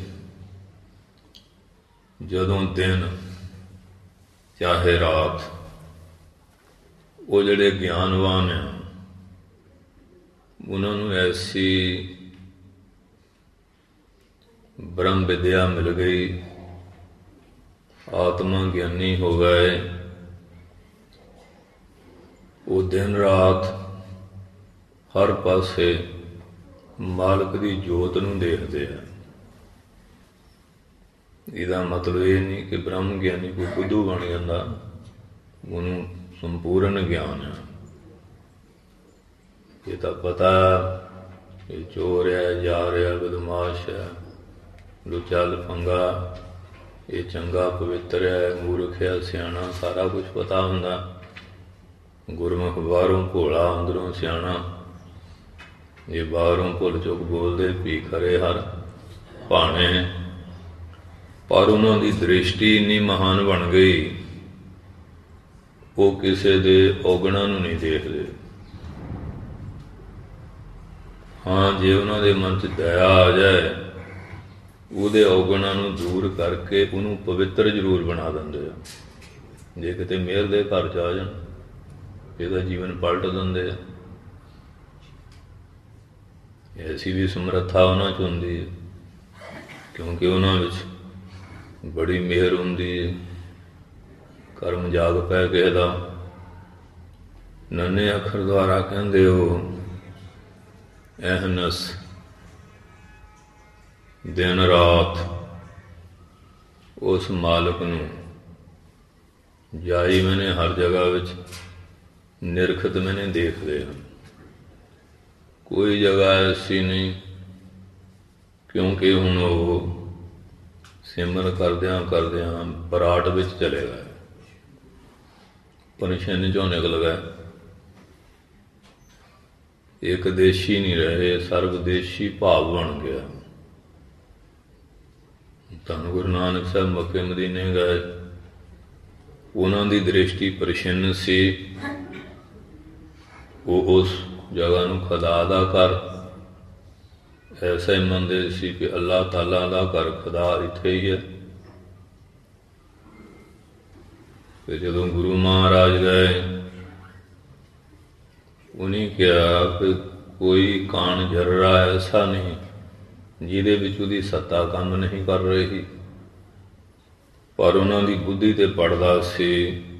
ਜਦੋਂ ਦਿਨ ਚਾਹੇ ਰਾਤ, ਉਹ ਜਿਹੜੇ ਗਿਆਨਵਾਨ ਆ, ਉਹਨਾਂ ਨੂੰ ਐਸੀ ਬ੍ਰਹਮ ਵਿਦਿਆ ਮਿਲ ਗਈ, ਆਤਮਾ ਗਿਆਨੀ ਹੋ ਗਏ। ਉਹ ਦਿਨ ਰਾਤ ਹਰ ਪਾਸੇ ਮਾਲਕ ਦੀ ਜੋਤ ਨੂੰ ਦੇਖਦੇ ਆ। ਇਹਦਾ ਮਤਲਬ ਇਹ ਨਹੀਂ ਕਿ ਬ੍ਰਹਮ ਗਿਆਨੀ ਕੋਈ ਬੁੱਧੂ ਬਣ ਜਾਂਦਾ, ਉਹਨੂੰ ਸੰਪੂਰਨ ਗਿਆਨ ਹੈ। ਇਹ ਤਾਂ ਪਤਾ ਇਹ ਚੋਰ ਹੈ, ਯਾਰ ਹੈ, ਬਦਮਾਸ਼ ਹੈ, ਲੁੱਚਾ ਲਫੰਗਾ, ਇਹ ਚੰਗਾ ਪਵਿੱਤਰ ਹੈ, ਮੂਰਖ ਹੈ, ਸਿਆਣਾ, ਸਾਰਾ ਕੁਛ ਪਤਾ ਹੁੰਦਾ। ਗੁਰਮੁਖ ਬਾਹਰੋਂ ਭੋਲਾ, ਅੰਦਰੋਂ ਸਿਆਣਾ। ਇਹ ਬਾਹਰੋਂ ਭੁੱਲ ਚੁੱਕ ਬੋਲਦੇ, ਭੀ ਖਰੇ ਹਰ ਭਾਣੇ, ਪਰ ਉਹਨਾਂ ਦੀ ਦ੍ਰਿਸ਼ਟੀ ਇੰਨੀ ਮਹਾਨ ਬਣ ਗਈ, ਉਹ ਕਿਸੇ ਦੇ ਔਗਣਾਂ ਨੂੰ ਨਹੀਂ ਦੇਖਦੇ। ਹਾਂ, ਜੇ ਉਹਨਾਂ ਦੇ ਮਨ 'ਚ ਦਇਆ ਆ ਜਾਏ, ਉਹਦੇ ਔਗਣਾਂ ਨੂੰ ਦੂਰ ਕਰਕੇ ਉਹਨੂੰ ਪਵਿੱਤਰ ਜ਼ਰੂਰ ਬਣਾ ਦਿੰਦੇ ਆ। ਜੇ ਕਿਤੇ ਮਿਹਰ ਦੇ ਘਰ 'ਚ ਆ ਜਾਣ, ਇਹਦਾ ਜੀਵਨ ਪਲਟ ਦਿੰਦੇ ਆ। ਐਸੀ ਵੀ ਸਮਰੱਥਾ ਉਹਨਾਂ 'ਚ ਹੁੰਦੀ ਹੈ, ਕਿਉਂਕਿ ਉਹਨਾਂ ਵਿੱਚ ਬੜੀ ਮਿਹਰ ਹੁੰਦੀ ਹੈ। ਕਰਮ ਜਾਗ ਪੈ ਕਿਸੇ ਦਾ, ਨੰਨੇ ਅੱਖਰ ਦੁਆਰਾ ਕਹਿੰਦੇ ਉਹ ਅਹਨਸ ਦਿਨ ਰਾਤ ਉਸ ਮਾਲਕ ਨੂੰ ਜਾਈ ਮੈਨੇ ਹਰ ਜਗ੍ਹਾ ਵਿੱਚ ਨਿਰਖਤ ਮੈਨੇ ਦੇਖਦੇ ਹਨ। ਕੋਈ ਜਗ੍ਹਾ ਐਸੀ ਨਹੀਂ, ਕਿਉਂਕਿ ਹੁਣ ਉਹ ਸਿਮਰਨ ਕਰਦਿਆਂ ਕਰਦਿਆਂ ਬਰਾਟ ਵਿੱਚ ਚਲੇ ਗਏ, ਪਨਛਨ ਚੋਂ ਨਿਕਲ ਗਏ। ਇੱਕ ਦੇਸ਼ੀ ਨਹੀਂ ਰਹੇ, ਸਰਵਦੇਸ਼ੀ ਭਾਵ ਬਣ ਗਿਆ। ਧੰਨ ਗੁਰੂ ਨਾਨਕ ਸਾਹਿਬ ਮੱਕੇ ਮਦੀਨੇ ਗਏ, ਉਹਨਾਂ ਦੀ ਦ੍ਰਿਸ਼ਟੀ ਪ੍ਰਸੰਨ ਸੀ। ਉਹ ਉਸ ਜਗ੍ਹਾ ਨੂੰ ਖੁਦਾ ਦਾ ਘਰ ਐਸਾ ਹੀ ਮੰਨਦੇ ਸੀ ਕਿ ਅੱਲਾਹ ਤਾਲਾ ਦਾ ਘਰ ਖੁਦਾ ਇੱਥੇ ਹੀ ਹੈ। ਤੇ ਜਦੋਂ ਗੁਰੂ ਮਹਾਰਾਜ ਗਏ, ਉਹਨੇ ਕਿਹਾ ਕਿ ਕੋਈ ਕਾਣ ਜਰਰਾ ਐਸਾ ਨਹੀਂ ਜਿਹਦੇ ਵਿੱਚ ਉਹਦੀ ਸੱਤਾ ਕੰਮ ਨਹੀਂ ਕਰ ਰਹੀ। ਪਰ ਉਹਨਾਂ ਦੀ ਬੁੱਧੀ ਤੇ ਪੜਦਾ ਸੀ।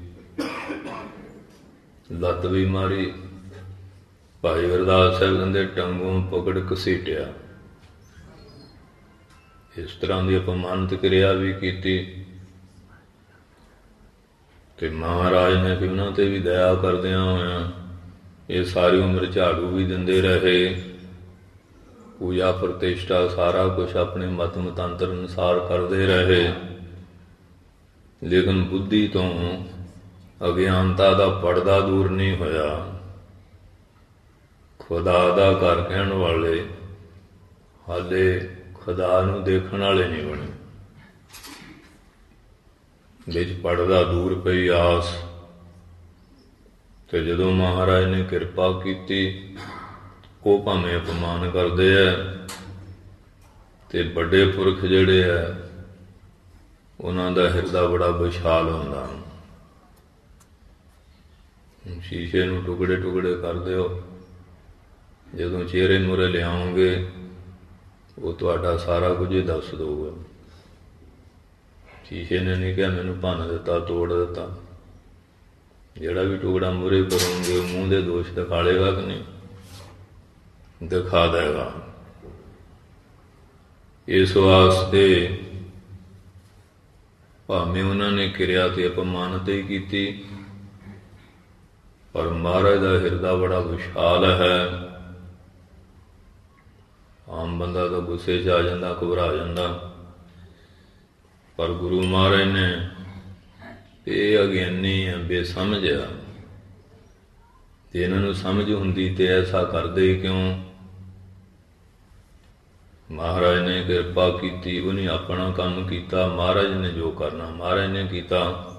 ਲੱਤ ਵੀ ਮਾਰੀ। ਭਾਈ ਗੁਰਦਾਸ ਸਾਹਿਬ ਕਹਿੰਦੇ ਟੰਗੋਂ ਪਕੜ ਘਸੀਟਿਆ। ਇਸ ਤਰ੍ਹਾਂ ਦੀ ਅਪਮਾਨਿਤ ਕਿਰਿਆ ਵੀ ਕੀਤੀ। ਤੇ ਮਹਾਰਾਜ ਨੇ ਵੀ ਉਹਨਾਂ ਤੇ ਵੀ ਦਇਆ ਕਰਦਿਆਂ ਹੋਇਆਂ ਇਹ ਸਾਰੀ ਉਮਰ ਝਾੜੂ ਵੀ ਦਿੰਦੇ ਰਹੇ, ਪੂਜਾ ਪ੍ਰਤਿਸ਼ਠਾ ਸਾਰਾ ਕੁਛ ਆਪਣੇ ਮਤ ਮਤਾਂਤਰ ਅਨੁਸਾਰ ਕਰਦੇ ਰਹੇ। ਲੇਕਿਨ ਬੁੱਧੀ ਤੋਂ ਅਗਿਆਨਤਾ ਦਾ ਪਰਦਾ ਦੂਰ ਨਹੀਂ ਹੋਇਆ। ਖੁਦਾ ਦਾ ਘਰ ਕਹਿਣ ਵਾਲੇ ਹਾਲੇ ਖੁਦਾ ਨੂੰ ਦੇਖਣ ਵਾਲੇ ਨਹੀਂ ਬਣੇ। ਵਿੱਚ ਪੜਦਾ ਦੂਰ ਪਈ ਆਸ। ਤੇ ਜਦੋਂ ਮਹਾਰਾਜ ਨੇ ਕਿਰਪਾ ਕੀਤੀ, ਉਹ ਭਾਵੇਂ ਅਪਮਾਨ ਕਰਦੇ ਆ ਤੇ ਵੱਡੇ ਪੁਰਖ ਜਿਹੜੇ ਆ ਉਹਨਾਂ ਦਾ ਹਿਰਦਾ ਬੜਾ ਵਿਸ਼ਾਲ ਹੁੰਦਾ। ਸ਼ੀਸ਼ੇ ਨੂੰ ਟੁਕੜੇ ਟੁਕੜੇ ਕਰ ਦਿਓ, ਜਦੋਂ ਚਿਹਰੇ ਮੂਹਰੇ ਲਿਆਓਗੇ ਉਹ ਤੁਹਾਡਾ ਸਾਰਾ ਕੁਝ ਹੀ ਦੱਸ ਦਊਗਾ। ਸ਼ੀਸ਼ੇ ਨੇ ਨਹੀਂ ਕਿਹਾ ਮੈਨੂੰ ਭੰਨ ਦਿੱਤਾ, ਤੋੜ ਦਿੱਤਾ। ਜਿਹੜਾ ਵੀ ਟੁਕੜਾ ਮੂਹਰੇ ਕਰੋਗੇ ਉਹ ਮੂੰਹ ਦੇ ਦੋਸ਼ ਦਿਖਾ ਲੇਗਾ ਕਿ ਨਹੀਂ? ਦਿਖਾ ਦੇਗਾ। ਇਸ ਵਾਸਤੇ ਭਾਵੇਂ ਉਹਨਾਂ ਨੇ ਕਿਰਿਆ ਤੇ ਅਪਮਾਨਤ ਹੀ ਕੀਤੀ, ਪਰ ਮਹਾਰਾਜ ਦਾ ਹਿਰਦਾ ਬੜਾ ਵਿਸ਼ਾਲ ਹੈ। ਆਮ ਬੰਦਾ ਤਾਂ ਗੁੱਸੇ 'ਚ ਆ ਜਾਂਦਾ, ਘਬਰਾ ਜਾਂਦਾ, ਪਰ ਗੁਰੂ ਮਹਾਰਾਜ ਨੇ ਇਹ ਅਗਿਆਨੀ ਆ, ਬੇਸਮਝ ਆ, ਤੇ ਇਹਨਾਂ ਨੂੰ ਸਮਝ ਹੁੰਦੀ ਤੇ ਐਸਾ ਕਰਦੇ ਕਿਉਂ? ਮਹਾਰਾਜ ਨੇ ਕਿਰਪਾ ਕੀਤੀ, ਉਹਨੇ ਆਪਣਾ ਕੰਮ ਕੀਤਾ। ਮਹਾਰਾਜ ਨੇ ਜੋ ਕਰਨਾ ਮਹਾਰਾਜ ਨੇ ਕੀਤਾ,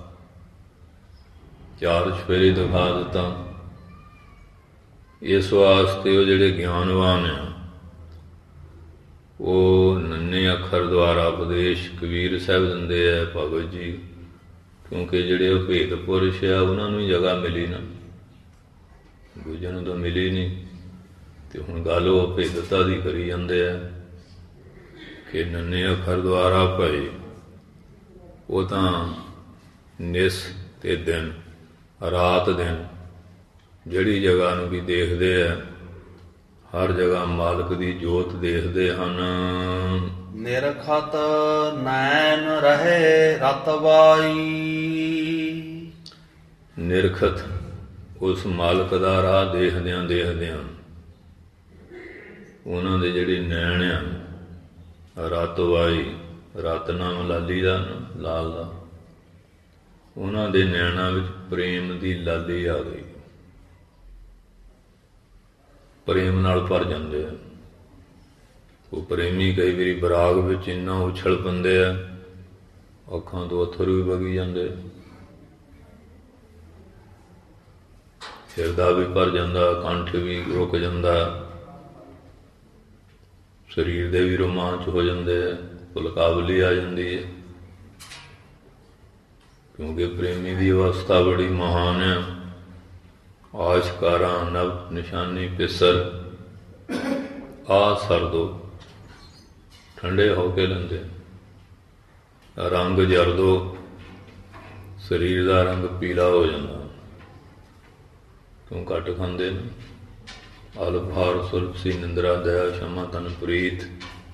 ਚਾਰ ਚੁਫੇਰੇ ਦਿਖਾ ਦਿੱਤਾ। ਇਸ ਵਾਸਤੇ ਉਹ ਜਿਹੜੇ ਗਿਆਨਵਾਨ ਆ ਉਹ ਨੰਨੇ ਅੱਖਰ ਦੁਆਰਾ ਉਪਦੇਸ਼ ਕਬੀਰ ਸਾਹਿਬ ਦਿੰਦੇ ਆ, ਭਗਤ ਜੀ, ਕਿਉਂਕਿ ਜਿਹੜੇ ਉਹ ਭੇਦ ਪੁਰਸ਼ ਆ ਉਹਨਾਂ ਨੂੰ ਹੀ ਜਗ੍ਹਾ ਮਿਲੀ ਨਾ, ਦੂਜਿਆਂ ਨੂੰ ਤਾਂ ਮਿਲੀ ਨਹੀਂ। ਤੇ ਹੁਣ ਗੱਲ ਉਹ ਭੇਦਤਾ ਦੀ ਕਰੀ ਜਾਂਦੇ ਆ ਕਿ ਨੰਨੇ ਅੱਖਰ ਦੁਆਰਾ ਭਾਈ ਉਹ ਤਾਂ ਨਿਸ ਤੇ ਦਿਨ, ਰਾਤ ਦਿਨ ਜਿਹੜੀ ਜਗ੍ਹਾ ਨੂੰ ਵੀ ਦੇਖਦੇ ਆ, ਹਰ ਜਗ੍ਹਾ ਮਾਲਕ ਦੀ ਜੋਤ ਦੇਖਦੇ ਹਨ। ਨਿਰਖਤ ਨੈਣ ਰਹੇ ਰਤਵਾਈ। ਨਿਰਖਤ ਉਸ ਮਾਲਕ ਦਾ ਰਾਹ ਦੇਖਦਿਆਂ ਦੇਖਦਿਆਂ ਉਹਨਾਂ ਦੇ ਜਿਹੜੇ ਨੈਣ ਆ, ਰਤਵਾਈ, ਰਤ ਨਾਮ ਲਾਲੀ ਦਾ, ਲਾਲ ਦਾ, ਉਹਨਾਂ ਦੇ ਨੈਣਾਂ ਵਿੱਚ ਪ੍ਰੇਮ ਦੀ ਲਾਲੀ ਆ ਗਈ। ਪ੍ਰੇਮ ਨਾਲ ਭਰ ਜਾਂਦੇ ਆ ਉਹ ਪ੍ਰੇਮੀ। ਕਈ ਵਾਰੀ ਬਰਾਗ ਵਿੱਚ ਇੰਨਾ ਉਛਲ ਪੈਂਦੇ ਆ, ਅੱਖਾਂ ਤੋਂ ਅਥਰੂ ਵੀ ਵਗੀ ਜਾਂਦੇ, ਹਿਰਦਾ ਵੀ ਭਰ ਜਾਂਦਾ, ਕੰਠ ਵੀ ਰੁਕ ਜਾਂਦਾ, ਸਰੀਰ ਦੇ ਵੀ ਰੋਮਾਂਚ ਹੋ ਜਾਂਦੇ ਆ, ਪੁਲਕਾਵਲੀ ਆ ਜਾਂਦੀ ਹੈ, ਕਿਉਂਕਿ ਪ੍ਰੇਮੀ ਦੀ ਅਵਸਥਾ ਬੜੀ ਮਹਾਨ ਹੈ। ਆਸ਼ਕਾਰਾਂ ਨਵ ਨਿਸ਼ਾਨੀ ਪਿਸਰ ਆ ਸਰਦੋ, ਠੰਡੇ ਹੋ ਕੇ ਲੈਂਦੇ, ਰੰਗ ਜਰਦੋ, ਸਰੀਰ ਦਾ ਰੰਗ ਪੀਲਾ ਹੋ ਜਾਂਦਾ, ਕਿਉਂ ਘੱਟ ਖਾਂਦੇ ਨੇ। ਅਲਫਾਰ ਸੁਲਫ ਸੀ ਨਿੰਦਰਾ ਦਇਆ ਸ਼ਮਾ ਤਨ ਪ੍ਰੀਤ।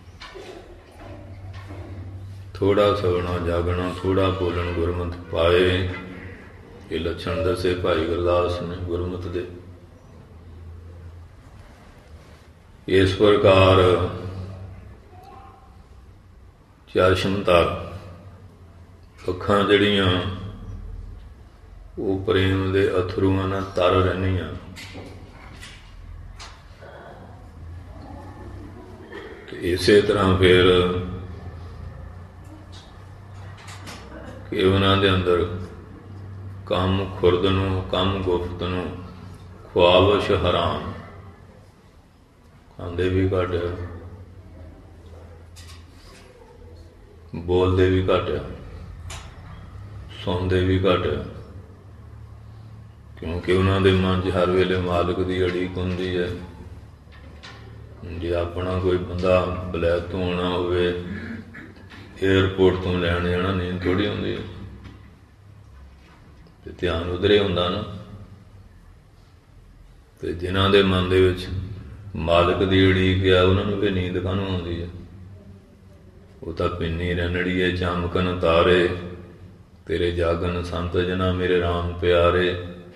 ਥੋੜਾ ਸਵਣਾ ਜਾਗਣਾ, ਥੋੜਾ ਬੋਲਣ ਗੁਰਮਤਿ ਪਾਏ। ਇਹ ਲੱਛਣ ਦੱਸੇ ਭਾਈ ਗੁਰਦਾਸ ਨੇ ਗੁਰਮਤਿ ਦੇ। ਇਸ ਪ੍ਰਕਾਰ ਚਾਸ਼ਮਤਾ ਅੱਖਾਂ ਜਿਹੜੀਆਂ ਉਹ ਪ੍ਰੇਮ ਦੇ ਅਥਰੂਆਂ ਨਾਲ ਤਰ ਰਹਿੰਦੀਆਂ। ਤੇ ਇਸੇ ਤਰ੍ਹਾਂ ਫਿਰ ਕਿ ਉਹਨਾਂ ਦੇ ਅੰਦਰ ਕੰਮ ਖੁਰਦ ਨੂੰ, ਕੰਮ ਗੁਫਤ ਨੂੰ, ਖੁਆਬਸ਼ ਹਰਾਮ, ਖਾਂਦੇ ਵੀ ਘੱਟ, ਬੋਲਦੇ ਵੀ ਘੱਟ, ਸੌਂਦੇ ਵੀ ਘੱਟ, ਕਿਉਂਕਿ ਉਹਨਾਂ ਦੇ ਮਨ 'ਚ ਹਰ ਵੇਲੇ ਮਾਲਕ ਦੀ ਅੜੀਕ ਹੁੰਦੀ ਹੈ। ਜੇ ਆਪਣਾ ਕੋਈ ਬੰਦਾ ਬਲੈਕ ਤੋਂ ਆਉਣਾ ਹੋਵੇ, ਏਅਰਪੋਰਟ ਤੋਂ ਲੈਣ ਜਾਣਾ, ਨੀਂਦ ਥੋੜ੍ਹੀ ਹੁੰਦੀ ਹੈ, ਤੇ ਧਿਆਨ ਉਧਰੇ ਹੁੰਦਾ ਨਾ। ਤੇ ਜਿਨ੍ਹਾਂ ਦੇ ਮਨ ਦੇ ਵਿੱਚ ਮਾਲਕ ਦੀ ਉਡੀਕ ਆ, ਉਹਨਾਂ ਨੂੰ ਫਿਰ ਨੀਂਦ ਕਾਹਨੂੰ ਆਉਂਦੀ ਹੈ? ਉਹ ਤਾਂ ਪਿੰਨੀ ਰਨੜੀਏ ਚਮਕਨ ਤਾਰੇ, ਤੇਰੇ ਜਾਗਨ ਸੰਤ ਜਨਾ ਮੇਰੇ ਰਾਮ ਪਿਆਰੇ।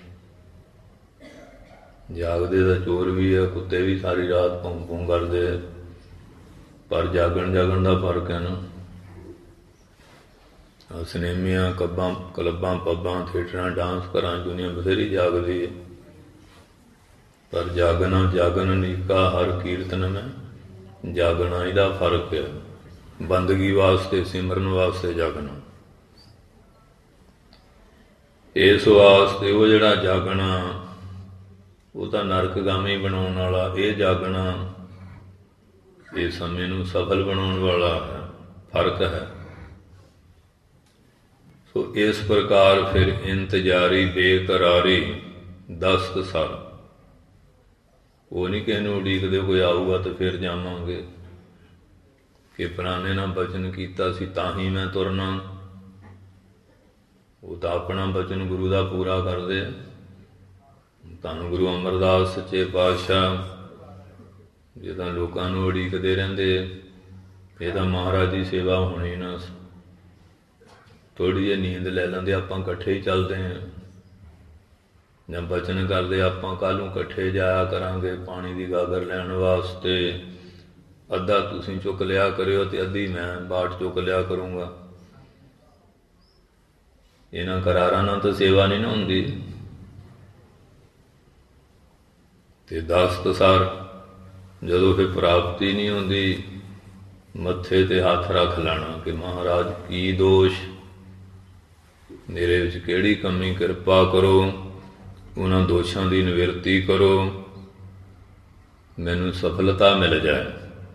ਜਾਗਦੇ ਦਾ ਚੋਰ ਵੀ ਹੈ, ਕੁੱਤੇ ਵੀ ਸਾਰੀ ਰਾਤ ਭੌਂ ਭੌਂ ਕਰਦੇ, ਪਰ ਜਾਗਣ ਜਾਗਣ ਦਾ ਫਰਕ ਹੈ ਨਾ। ਸਿਨੇਮਿਆਂ, ਕੱਬਾਂ, ਕਲੱਬਾਂ, ਪੱਬਾਂ, ਥੀਏਟਰਾਂ, ਡਾਂਸ ਘਰਾਂ, ਦੁਨੀਆ ਬਥੇਰੀ ਜਾਗਦੀ ਹੈ, ਪਰ ਜਾਗਣਾ ਜਾਗਣ ਨੀਕਾ ਹਰ ਕੀਰਤਨ ਮੈਂ। ਜਾਗਣਾ ਇਹਦਾ ਫਰਕ ਹੈ, ਬੰਦਗੀ ਵਾਸਤੇ, ਸਿਮਰਨ ਵਾਸਤੇ ਜਾਗਣਾ। ਇਸ ਵਾਸਤੇ ਉਹ ਜਿਹੜਾ ਜਾਗਣਾ ਉਹ ਤਾਂ ਨਰਕਗਾਮੀ ਬਣਾਉਣ ਵਾਲਾ, ਇਹ ਜਾਗਣਾ ਇਹ ਸਮੇਂ ਨੂੰ ਸਫਲ ਬਣਾਉਣ ਵਾਲਾ ਹੈ, ਫਰਕ ਹੈ। ਸੋ ਇਸ ਪ੍ਰਕਾਰ ਫਿਰ ਇੰਤਜ਼ਾਰੀ ਬੇਕਰਾਰੀ ਦਸਤ ਸਰ। ਉਹ ਨਹੀਂ ਕਿਸੇ ਨੂੰ ਉਡੀਕਦੇ ਕੋਈ ਆਊਗਾ ਤਾਂ ਫਿਰ ਜਾਵਾਂਗੇ, ਕਿ ਫਲਾਣੇ ਨਾਲ ਬਚਨ ਕੀਤਾ ਸੀ ਤਾਂ ਹੀ ਮੈਂ ਤੁਰਨਾ। ਉਹ ਤਾਂ ਆਪਣਾ ਬਚਨ ਗੁਰੂ ਦਾ ਪੂਰਾ ਕਰਦੇ ਆ। ਧੰਨ ਗੁਰੂ ਅਮਰਦਾਸ ਸੱਚੇ ਪਾਤਸ਼ਾਹ ਜੇ ਤਾਂ ਲੋਕਾਂ ਨੂੰ ਉਡੀਕਦੇ ਰਹਿੰਦੇ ਇਹ ਤਾਂ ਮਹਾਰਾਜ ਦੀ ਸੇਵਾ ਹੋਣੀ ਨਾ। ਥੋੜ੍ਹੀ ਜਿਹੀ ਨੀਂਦ ਲੈ ਲੈਂਦੇ, ਆਪਾਂ ਇਕੱਠੇ ਹੀ ਚੱਲਦੇ ਹਾਂ ਜਾਂ ਬਚਨ ਕਰਦੇ ਆਪਾਂ ਕੱਲ੍ਹ ਨੂੰ ਇਕੱਠੇ ਜਾਇਆ ਕਰਾਂਗੇ ਪਾਣੀ ਦੀ ਗਾਗਰ ਲੈਣ ਵਾਸਤੇ। ਅੱਧਾ ਤੁਸੀਂ ਚੁੱਕ ਲਿਆ ਕਰਿਓ ਅਤੇ ਅੱਧੀ ਮੈਂ ਬਾਟ ਚੁੱਕ ਲਿਆ ਕਰੂੰਗਾ। ਇਹਨਾਂ ਕਰਾਰਾਂ ਨਾਲ ਤਾਂ ਸੇਵਾ ਨਹੀਂ ਨਾ ਹੁੰਦੀ। ਅਤੇ ਦਸਤ ਸਾਰ ਜਦੋਂ ਫਿਰ ਪ੍ਰਾਪਤੀ ਨਹੀਂ ਹੁੰਦੀ, ਮੱਥੇ 'ਤੇ ਹੱਥ ਰੱਖ ਲੈਣਾ ਕਿ ਮਹਾਰਾਜ ਕੀ ਦੋਸ਼, ਮੇਰੇ ਵਿੱਚ ਕਿਹੜੀ ਕਮੀ, ਕਿਰਪਾ ਕਰੋ, ਉਹਨਾਂ ਦੋਸ਼ਾਂ ਦੀ ਨਿਵਰਤੀ ਕਰੋ, ਮੈਨੂੰ ਸਫਲਤਾ ਮਿਲ ਜਾਏ।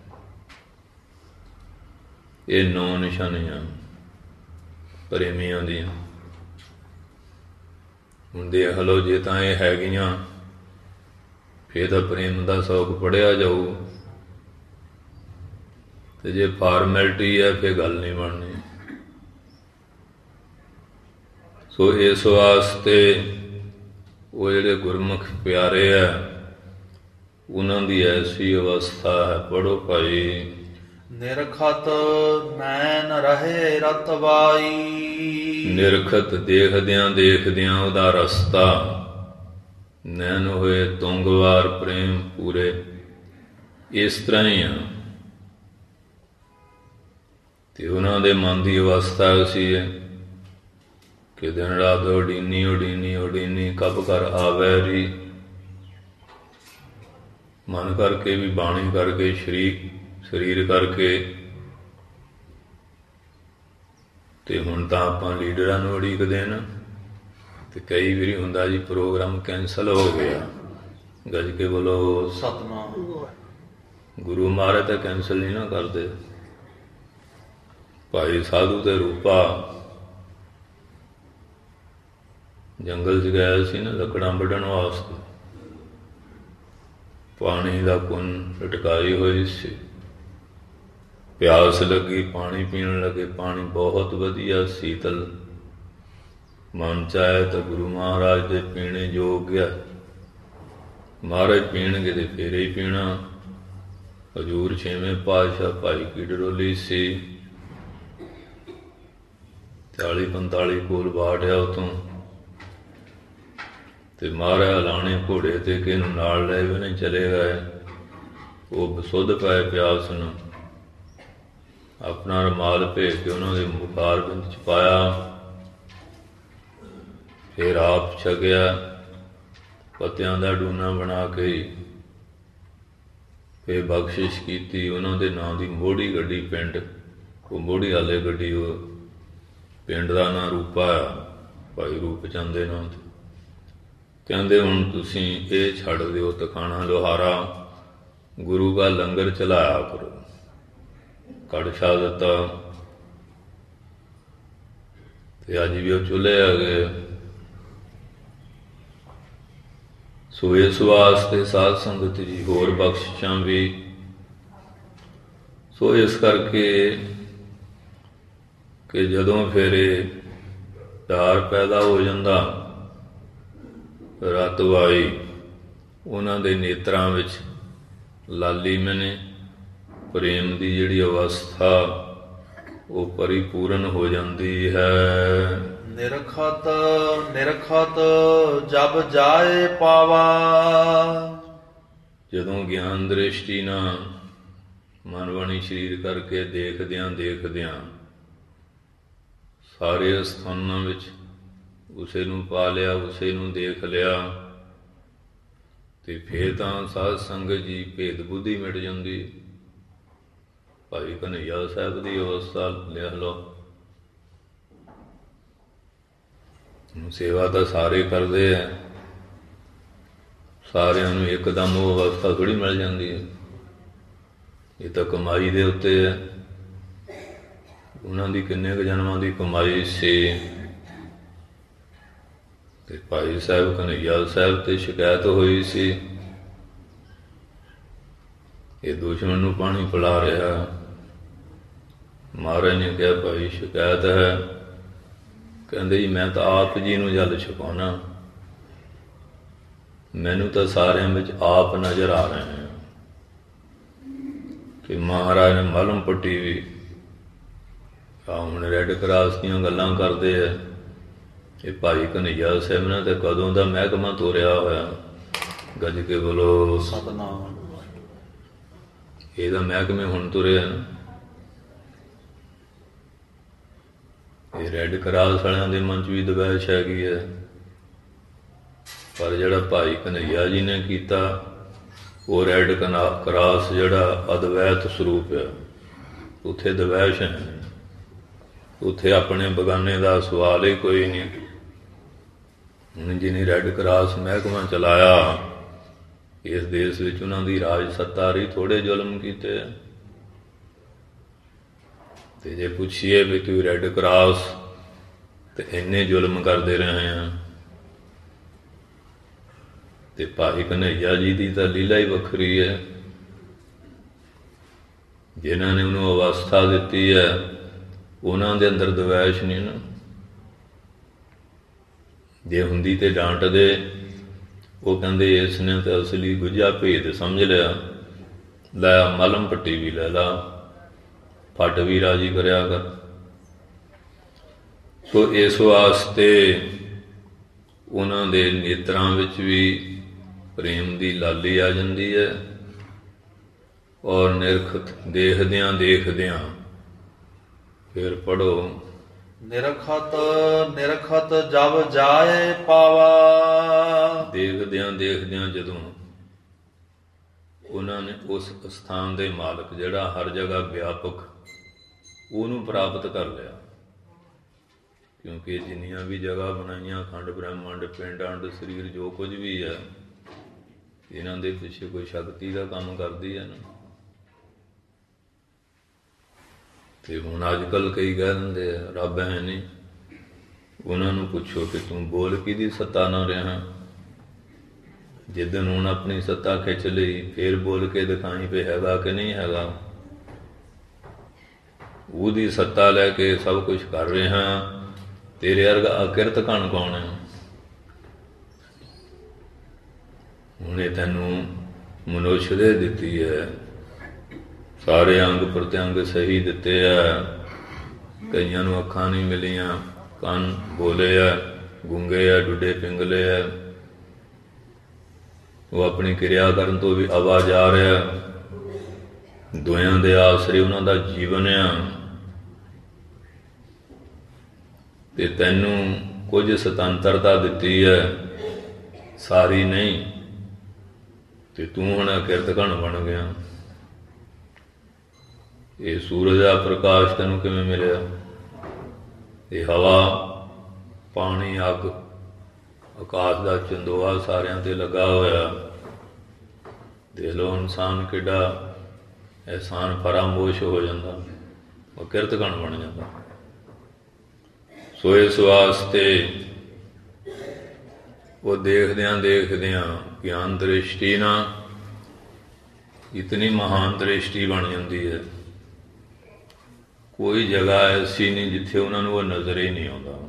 ਇਹ ਨੌ ਨਿਸ਼ਾਨੀਆਂ ਪ੍ਰੇਮੀਆਂ ਦੀਆਂ। ਹੁਣ ਦੇਖ ਲਓ, ਜੇ ਤਾਂ ਇਹ ਹੈਗੀਆਂ ਫਿਰ ਤਾਂ ਪ੍ਰੇਮ ਦਾ ਸ਼ੌਕ ਪੜ੍ਹਿਆ ਜਾਊ, ਅਤੇ ਜੇ ਫਾਰਮੈਲਿਟੀ ਹੈ ਫਿਰ ਗੱਲ ਨਹੀਂ ਬਣਨੀ। ਸੋ ਇਸ ਵਾਸਤੇ ਉਹ ਜਿਹੜੇ ਗੁਰਮੁਖ ਪਿਆਰੇ ਹੈ ਉਹਨਾਂ ਦੀ ਐਸੀ ਅਵਸਥਾ ਹੈ। ਪੜ੍ਹੋ ਭਾਈ। ਨਿਰਖਤ ਨੈਣ ਰਹੇ ਰਤਵਾਈ। ਨਿਰਖਤ ਦੇਖਦਿਆਂ ਦੇਖਦਿਆਂ ਉਹਦਾ ਰਸਤਾ, ਨੈਣ ਹੋਏ ਤੁੰਗਵਾਰ ਪ੍ਰੇਮ ਪੂਰੇ। ਇਸ ਤਰ੍ਹਾਂ ਹੀ ਆ। ਅਤੇ ਉਹਨਾਂ ਦੇ ਮਨ ਦੀ ਅਵਸਥਾ ਐਸੀ ਹੈ ਕਿ ਦਿਨ ਰਾਤ ਉਡੀਨੀ ਉਡੀਨੀ ਉਡੀਨੀ ਕਬ ਕਰ ਆਵੈ ਰੀ। ਮਨ ਕਰਕੇ ਵੀ, ਬਾਣੀ ਕਰਕੇ, ਸਰੀਰ ਸਰੀਰ ਕਰਕੇ। ਅਤੇ ਹੁਣ ਤਾਂ ਆਪਾਂ ਲੀਡਰਾਂ ਨੂੰ ਉਡੀਕਦੇ ਨਾ, ਅਤੇ ਕਈ ਵਾਰੀ ਹੁੰਦਾ ਜੀ ਪ੍ਰੋਗਰਾਮ ਕੈਂਸਲ ਹੋ ਗਿਆ। ਗੱਜ ਕੇ ਬੋਲੋ ਸਤਿਨਾਮ। ਗੁਰੂ ਮਹਾਰਾਜ ਤਾਂ ਕੈਂਸਲ ਨਹੀਂ ਨਾ ਕਰਦੇ। ਭਾਈ ਸਾਧੂ ਤੇ ਰੂਪਾ ਜੰਗਲ 'ਚ ਗਿਆ ਸੀ ਨਾ ਲੱਕੜਾਂ ਵੱਢਣ ਵਾਸਤੇ। ਪਾਣੀ ਦਾ ਕੁੰਨ ਲਟਕਾਈ ਹੋਈ ਸੀ, ਪਿਆਸ ਲੱਗੀ, ਪਾਣੀ ਪੀਣ ਲੱਗੇ। ਪਾਣੀ ਬਹੁਤ ਵਧੀਆ ਸੀਤਲ, ਮਨ ਚਾਹੇ ਤਾਂ ਗੁਰੂ ਮਹਾਰਾਜ ਦੇ ਪੀਣੇ ਯੋਗ ਹੈ। ਮਹਾਰਾਜ ਪੀਣਗੇ ਤੇ ਫੇਰ ਹੀ ਪੀਣਾ। ਹਜ਼ੂਰ ਛੇਵੇਂ ਪਾਤਸ਼ਾਹ ਭਾਈ ਕੀ ਡਰੋਲੀ ਸੀ, ਚਾਲੀ ਪੰਤਾਲੀ ਕੋਲ ਬਾੜਿਆ ਉਤੋਂ, ਅਤੇ ਮਹਾਰਾਜ ਲਾਣੇ ਘੋੜੇ 'ਤੇ ਕਿ ਇਹਨੂੰ ਨਾਲ ਲੈ ਵੀ ਨਹੀਂ ਚਲੇ ਗਏ। ਉਹ ਬਸੁੱਧ ਪਏ ਪਿਆਸ ਨੂੰ, ਆਪਣਾ ਰੁਮਾਲ ਭੇਜ ਕੇ ਉਹਨਾਂ ਦੇ ਮੁਖਾਰਬਿੰਦ 'ਚ ਪਾਇਆ, ਫਿਰ ਆਪ ਛਕਿਆ ਪੱਤਿਆਂ ਦਾ ਡੂਨਾ ਬਣਾ ਕੇ। ਫਿਰ ਬਖਸ਼ਿਸ਼ ਕੀਤੀ ਉਹਨਾਂ ਦੇ ਨਾਂ ਦੀ ਮੋੜੀ ਗੱਡੀ ਪਿੰਡ, ਉਹ ਮੋੜੀ ਵਾਲੇ ਗੱਡੀ, ਉਹ ਪਿੰਡ ਦਾ ਨਾਂ ਰੂਪਾ ਆ, ਭਾਈ ਰੂਪ ਚੰਦ ਦੇ ਨਾਂ 'ਤੇ। ਕਹਿੰਦੇ ਹੁਣ ਤੁਸੀਂ ਇਹ ਛੱਡ ਦਿਓ ਤਖਾਣਾ ਲੋਹਾਰਾ, ਗੁਰੂ ਦਾ ਲੰਗਰ ਚਲਾਇਆ ਕਰੋ। ਕੜਛਾ ਦਿੱਤਾ ਅਤੇ ਅੱਜ ਵੀ ਉਹ ਚੁੱਲ੍ਹੇ ਆ ਗਏ। ਸੋ ਇਸ ਵਾਸਤੇ ਸਾਧ ਸੰਗਤ ਜੀ ਹੋਰ ਬਖਸ਼ਿਸ਼ਾਂ ਵੀ। ਸੋ ਇਸ ਕਰਕੇ ਕਿ ਜਦੋਂ ਫਿਰ ਇਹ ਪਿਆਰ ਪੈਦਾ ਹੋ ਜਾਂਦਾ, ਰਤਵਾਈ ਉਹਨਾਂ ਦੇ ਨੇਤਰਾਂ ਵਿੱਚ ਲਾਲੀ ਮੈਨੇ ਪ੍ਰੇਮ ਦੀ ਜਿਹੜੀ ਅਵਸਥਾ ਉਹ ਪਰਿਪੂਰਨ ਹੋ ਜਾਂਦੀ ਹੈ। ਨਿਰਖਤ ਨਿਰਖਤ ਜਬ ਜਾਏ ਪਾਵਾ। ਜਦੋਂ ਗਿਆਨ ਦ੍ਰਿਸ਼ਟੀ ਨਾਲ ਮਨ ਬਾਣੀ ਸਰੀਰ ਕਰਕੇ ਦੇਖਦਿਆਂ ਦੇਖਦਿਆਂ ਸਾਰੇ ਸਥਾਨਾਂ ਵਿੱਚ ਉਸੇ ਨੂੰ ਪਾ ਲਿਆ, ਉਸੇ ਨੂੰ ਦੇਖ ਲਿਆ, ਅਤੇ ਫਿਰ ਤਾਂ ਸਾਧ ਸੰਗਤ ਜੀ ਭੇਦ ਬੁੱਧੀ ਮਿਟ ਜਾਂਦੀ। ਭਾਈ ਕਨ੍ਹਈਆ ਸਾਹਿਬ ਦੀ ਅਵਸਥਾ ਲਿਖ ਲਓ। ਸੇਵਾ ਤਾਂ ਸਾਰੇ ਕਰਦੇ ਹੈ, ਸਾਰਿਆਂ ਨੂੰ ਇੱਕਦਮ ਉਹ ਅਵਸਥਾ ਥੋੜ੍ਹੀ ਮਿਲ ਜਾਂਦੀ ਹੈ। ਇਹ ਤਾਂ ਕਮਾਈ ਦੇ ਉੱਤੇ ਹੈ। ਉਹਨਾਂ ਦੀ ਕਿੰਨੇ ਕੁ ਜਨਮਾਂ ਦੀ ਕਮਾਈ ਸੀ। ਅਤੇ ਭਾਈ ਸਾਹਿਬ ਕਨ੍ਹਈਆ ਸਾਹਿਬ 'ਤੇ ਸ਼ਿਕਾਇਤ ਹੋਈ ਸੀ, ਇਹ ਦੁਸ਼ਮਣ ਨੂੰ ਪਾਣੀ ਪਿਲਾ ਰਿਹਾ। ਮਹਾਰਾਜ ਨੇ ਕਿਹਾ ਭਾਈ ਸ਼ਿਕਾਇਤ ਹੈ। ਕਹਿੰਦੇ ਜੀ ਮੈਂ ਤਾਂ ਆਪ ਜੀ ਨੂੰ ਜਲ ਛਕਾਉਣਾ, ਮੈਨੂੰ ਤਾਂ ਸਾਰਿਆਂ ਵਿੱਚ ਆਪ ਨਜ਼ਰ ਆ ਰਹੇ हैं ਕਿ ਮਹਾਰਾਜ ਨੇ ਮਲਮ ਪੱਟੀ ਵੀ ਆ ਹੁਣ ਰੈੱਡ ਕਰਾਸ ਦੀਆਂ ਗੱਲਾਂ ਕਰਦੇ ਆ। ਇਹ ਭਾਈ ਕਨ੍ਹਈਆ ਸਾਹਿਬ ਨੇ ਤੇ ਕਦੋਂ ਦਾ ਮਹਿਕਮਾ ਤੋਰਿਆ ਹੋਇਆ, ਗੱਜ ਕੇ ਬੋਲੋ ਸਤਿਨਾਮ। ਇਹਦਾ ਮਹਿਕਮੇ ਹੁਣ ਤੁਰੇ ਹਨ। ਇਹ ਰੈੱਡ ਕਰਾਸ ਵਾਲਿਆਂ ਦੇ ਮਨ 'ਚ ਵੀ ਦਵੈਸ਼ ਹੈਗੀ ਹੈ, ਪਰ ਜਿਹੜਾ ਭਾਈ ਕਨ੍ਹਈਆ ਜੀ ਨੇ ਕੀਤਾ ਉਹ ਰੈੱਡ ਕਰਾਸ ਜਿਹੜਾ ਅਦਵੈਤ ਸਰੂਪ ਹੈ, ਉੱਥੇ ਦਵੈਸ਼ ਹੈ, ਉੱਥੇ ਆਪਣੇ ਬਗਾਨੇ ਦਾ ਸਵਾਲ ਹੀ ਕੋਈ ਨਹੀਂ। ਹੁਣ ਜਿਹਨੇ ਰੈੱਡ ਕਰਾਸ ਮਹਿਕਮਾ ਚਲਾਇਆ ਇਸ ਦੇਸ਼ ਵਿੱਚ, ਉਹਨਾਂ ਦੀ ਰਾਜ ਸੱਤਾ ਰਹੀ, ਥੋੜ੍ਹੇ ਜ਼ੁਲਮ ਕੀਤੇ। ਤੇ ਜੇ ਪੁੱਛੀਏ ਵੀ ਤੂੰ ਰੈੱਡ ਕਰਾਸ ਤੇ ਇੰਨੇ ਜ਼ੁਲਮ ਕਰਦੇ ਰਹੇ ਆ, ਤੇ ਭਾਈ ਕਨ੍ਹਈਆ ਜੀ ਦੀ ਤਾਂ ਲੀਲਾ ਹੀ ਵੱਖਰੀ ਹੈ। ਜਿਨ੍ਹਾਂ ਨੇ ਉਹਨੂੰ ਅਵਸਥਾ ਦਿੱਤੀ ਹੈ ਉਹਨਾਂ ਦੇ ਅੰਦਰ ਦਵੈਸ਼ ਨਹੀਂ ਨਾ। ਜੇ ਹੁੰਦੀ ਤੇ ਡਾਂਟਦੇ, ਉਹ ਕਹਿੰਦੇ ਇਸ ਨੇ ਤਾਂ ਅਸਲੀ ਗੁੱਝਾ ਭੇਦ ਸਮਝ ਲਿਆ, ਲੈ ਮਲਮ ਪੱਟੀ ਵੀ ਲੈ ਲਾ, ਫੱਟ ਵੀ ਰਾਜੀ ਕਰਿਆ ਕਰ। ਸੋ ਇਸ ਵਾਸਤੇ ਉਹਨਾਂ ਦੇ ਨੇਤਰਾਂ ਵਿੱਚ ਵੀ ਪ੍ਰੇਮ ਦੀ ਲਾਲੀ ਆ ਜਾਂਦੀ ਹੈ, ਔਰ ਨਿਰਖਤ ਦੇਖਦਿਆਂ ਦੇਖਦਿਆਂ ਫਿਰ ਪੜ੍ਹੋ ਨਿਰਖਤ ਨਿਰਖਤ ਜਬ ਜਾਏ ਪਾਵਾ। ਦੇਖਦਿਆਂ ਦੇਖਦਿਆਂ ਜਦੋਂ ਉਹਨਾਂ ਨੇ ਉਸ ਸਥਾਨ ਦੇ ਮਾਲਕ ਜਿਹੜਾ ਹਰ ਜਗ੍ਹਾ ਵਿਆਪਕ, ਉਹਨੂੰ ਪ੍ਰਾਪਤ ਕਰ ਲਿਆ। ਕਿਉਂਕਿ ਜਿੰਨੀਆਂ ਵੀ ਜਗ੍ਹਾ ਬਣਾਈਆਂ, ਖੰਡ ਬ੍ਰਹਿਮੰਡ, ਪਿੰਡ ਅੰਡ ਸਰੀਰ, ਜੋ ਕੁਝ ਵੀ ਹੈ, ਇਹਨਾਂ ਦੇ ਪਿੱਛੇ ਕੋਈ ਸ਼ਕਤੀ ਦਾ ਕੰਮ ਕਰਦੀ ਹੈ ਨਾ। ਤੇ ਹੁਣ ਅੱਜ ਕੱਲ੍ਹ ਕਈ ਕਹਿ ਦਿੰਦੇ ਆ ਰੱਬ ਹੈ ਨਹੀਂ। ਉਹਨਾਂ ਨੂੰ ਪੁੱਛੋ ਕਿ ਤੂੰ ਬੋਲ ਕਿਹਦੀ ਸੱਤਾ ਨਾ ਰਿਹਾ। ਜਿੱਦਣ ਹੁਣ ਆਪਣੀ ਸੱਤਾ ਖਿੱਚ ਲਈ, ਫੇਰ ਬੋਲ ਕੇ ਦਿਖਾਈ ਪਏ ਹੈਗਾ ਕਿ ਨਹੀਂ ਹੈਗਾ। ਉਹਦੀ ਸੱਤਾ ਲੈ ਕੇ ਸਭ ਕੁਛ ਕਰ ਰਿਹਾ, ਤੇਰੇ ਵਰਗਾ ਅਕਿਰਤ ਕਣ ਕੌਣ ਹੈ। ਉਹਨੇ ਤੈਨੂੰ ਮਨੁੱਖ ਦੇ ਦਿੱਤੀ ਹੈ, ਸਾਰੇ ਅੰਗ ਪ੍ਰਤੰਗ ਸਹੀ ਦਿੱਤੇ ਆ। ਕਈਆਂ ਨੂੰ ਅੱਖਾਂ ਨਹੀਂ ਮਿਲੀਆਂ, ਕੰਨ ਬੋਲੇ ਆ, ਗੂੰਗੇ ਆ, ਡੁੱਡੇ ਪਿੰਗਲੇ ਆ। ਉਹ ਆਪਣੀ ਕਿਰਿਆ ਕਰਨ ਤੋਂ ਵੀ ਆਵਾਜ਼ ਆ ਰਿਹਾ। ਦੋਹਾਂ ਦੇ ਆਸਰੇ ਉਹਨਾਂ ਦਾ ਜੀਵਨ ਆ। ਤੇ ਤੈਨੂੰ ਕੁਝ ਸੁਤੰਤਰਤਾ ਦਿੱਤੀ ਹੈ, ਸਾਰੀ ਨਹੀਂ। ਤੇ ਤੂੰ ਹੁਣ ਅਕਿਰਤ ਘਣ ਬਣ ਗਿਆ। ਇਹ ਸੂਰਜ ਦਾ ਪ੍ਰਕਾਸ਼ ਤੈਨੂੰ ਕਿਵੇਂ ਮਿਲਿਆ? ਇਹ ਹਵਾ, ਪਾਣੀ, ਅੱਗ, ਆਕਾਸ਼ ਦਾ ਚੰਦੋਆ ਸਾਰਿਆਂ ਤੇ ਲੱਗਾ ਹੋਇਆ। ਦੇਖ ਲਓ ਇਨਸਾਨ ਕਿੱਡਾ ਅਹਿਸਾਨ ਫਰਾਮੋਸ਼ ਹੋ ਜਾਂਦਾ, ਉਹ ਕਿਰਤ ਘਣ ਬਣ ਜਾਂਦਾ। ਸੋ ਇਸ ਵਾਸਤੇ ਉਹ ਦੇਖਦਿਆਂ ਦੇਖਦਿਆਂ ਗਿਆਨ ਦ੍ਰਿਸ਼ਟੀ ਨਾਲ ਇਤਨੀ ਮਹਾਨ ਦ੍ਰਿਸ਼ਟੀ ਬਣ ਜਾਂਦੀ ਹੈ, ਕੋਈ ਜਗ੍ਹਾ ਐਸੀ ਨਹੀਂ ਜਿੱਥੇ ਉਹਨਾਂ ਨੂੰ ਉਹ ਨਜ਼ਰ ਹੀ ਨਹੀਂ ਆਉਂਦਾ।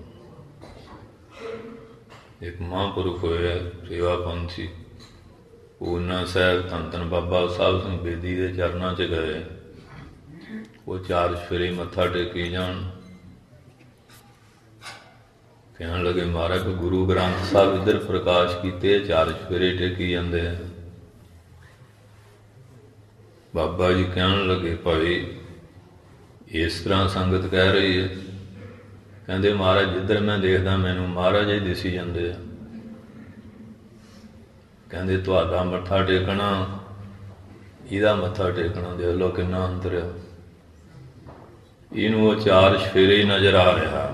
ਇੱਕ ਮਹਾਂਪੁਰਖ ਹੋਇਆ ਸੇਵਾ ਪੰਥੀ ਪੂਰਨਾ ਸਾਹਿਬ, ਧੰਨ ਧੰਨ ਬਾਬਾ ਸਾਹਿਬ ਸਿੰਘ ਬੇਦੀ ਦੇ ਚਰਨਾਂ 'ਚ ਗਏ। ਉਹ ਚਾਰ ਚੁਫੇਰੇ ਮੱਥਾ ਟੇਕੀ ਜਾਣ, ਕਹਿਣ ਲੱਗੇ ਮਹਾਰਾਜ ਗੁਰੂ ਗ੍ਰੰਥ ਸਾਹਿਬ ਇੱਧਰ ਪ੍ਰਕਾਸ਼ ਕੀਤੇ, ਚਾਰ ਚੁਫੇਰੇ ਟੇਕੀ ਜਾਂਦੇ ਆ। ਬਾਬਾ ਜੀ ਕਹਿਣ ਲੱਗੇ ਭਾਈ ਇਸ ਤਰ੍ਹਾਂ ਸੰਗਤ ਕਹਿ ਰਹੀ ਹੈ। ਕਹਿੰਦੇ ਮਹਾਰਾਜ ਜਿੱਧਰ ਮੈਂ ਦੇਖਦਾ ਮੈਨੂੰ ਮਹਾਰਾਜ ਹੀ ਦਿਸੀ ਜਾਂਦੇ ਆ। ਕਹਿੰਦੇ ਤੁਹਾਡਾ ਮੱਥਾ ਟੇਕਣਾ, ਇਹਦਾ ਮੱਥਾ ਟੇਕਣਾ, ਦੇਖ ਲਓ ਕਿੰਨਾ ਅੰਤਰ ਆ। ਇਹਨੂੰ ਉਹ ਚਾਰ ਚੁਫੇਰੇ ਹੀ ਨਜ਼ਰ ਆ ਰਿਹਾ।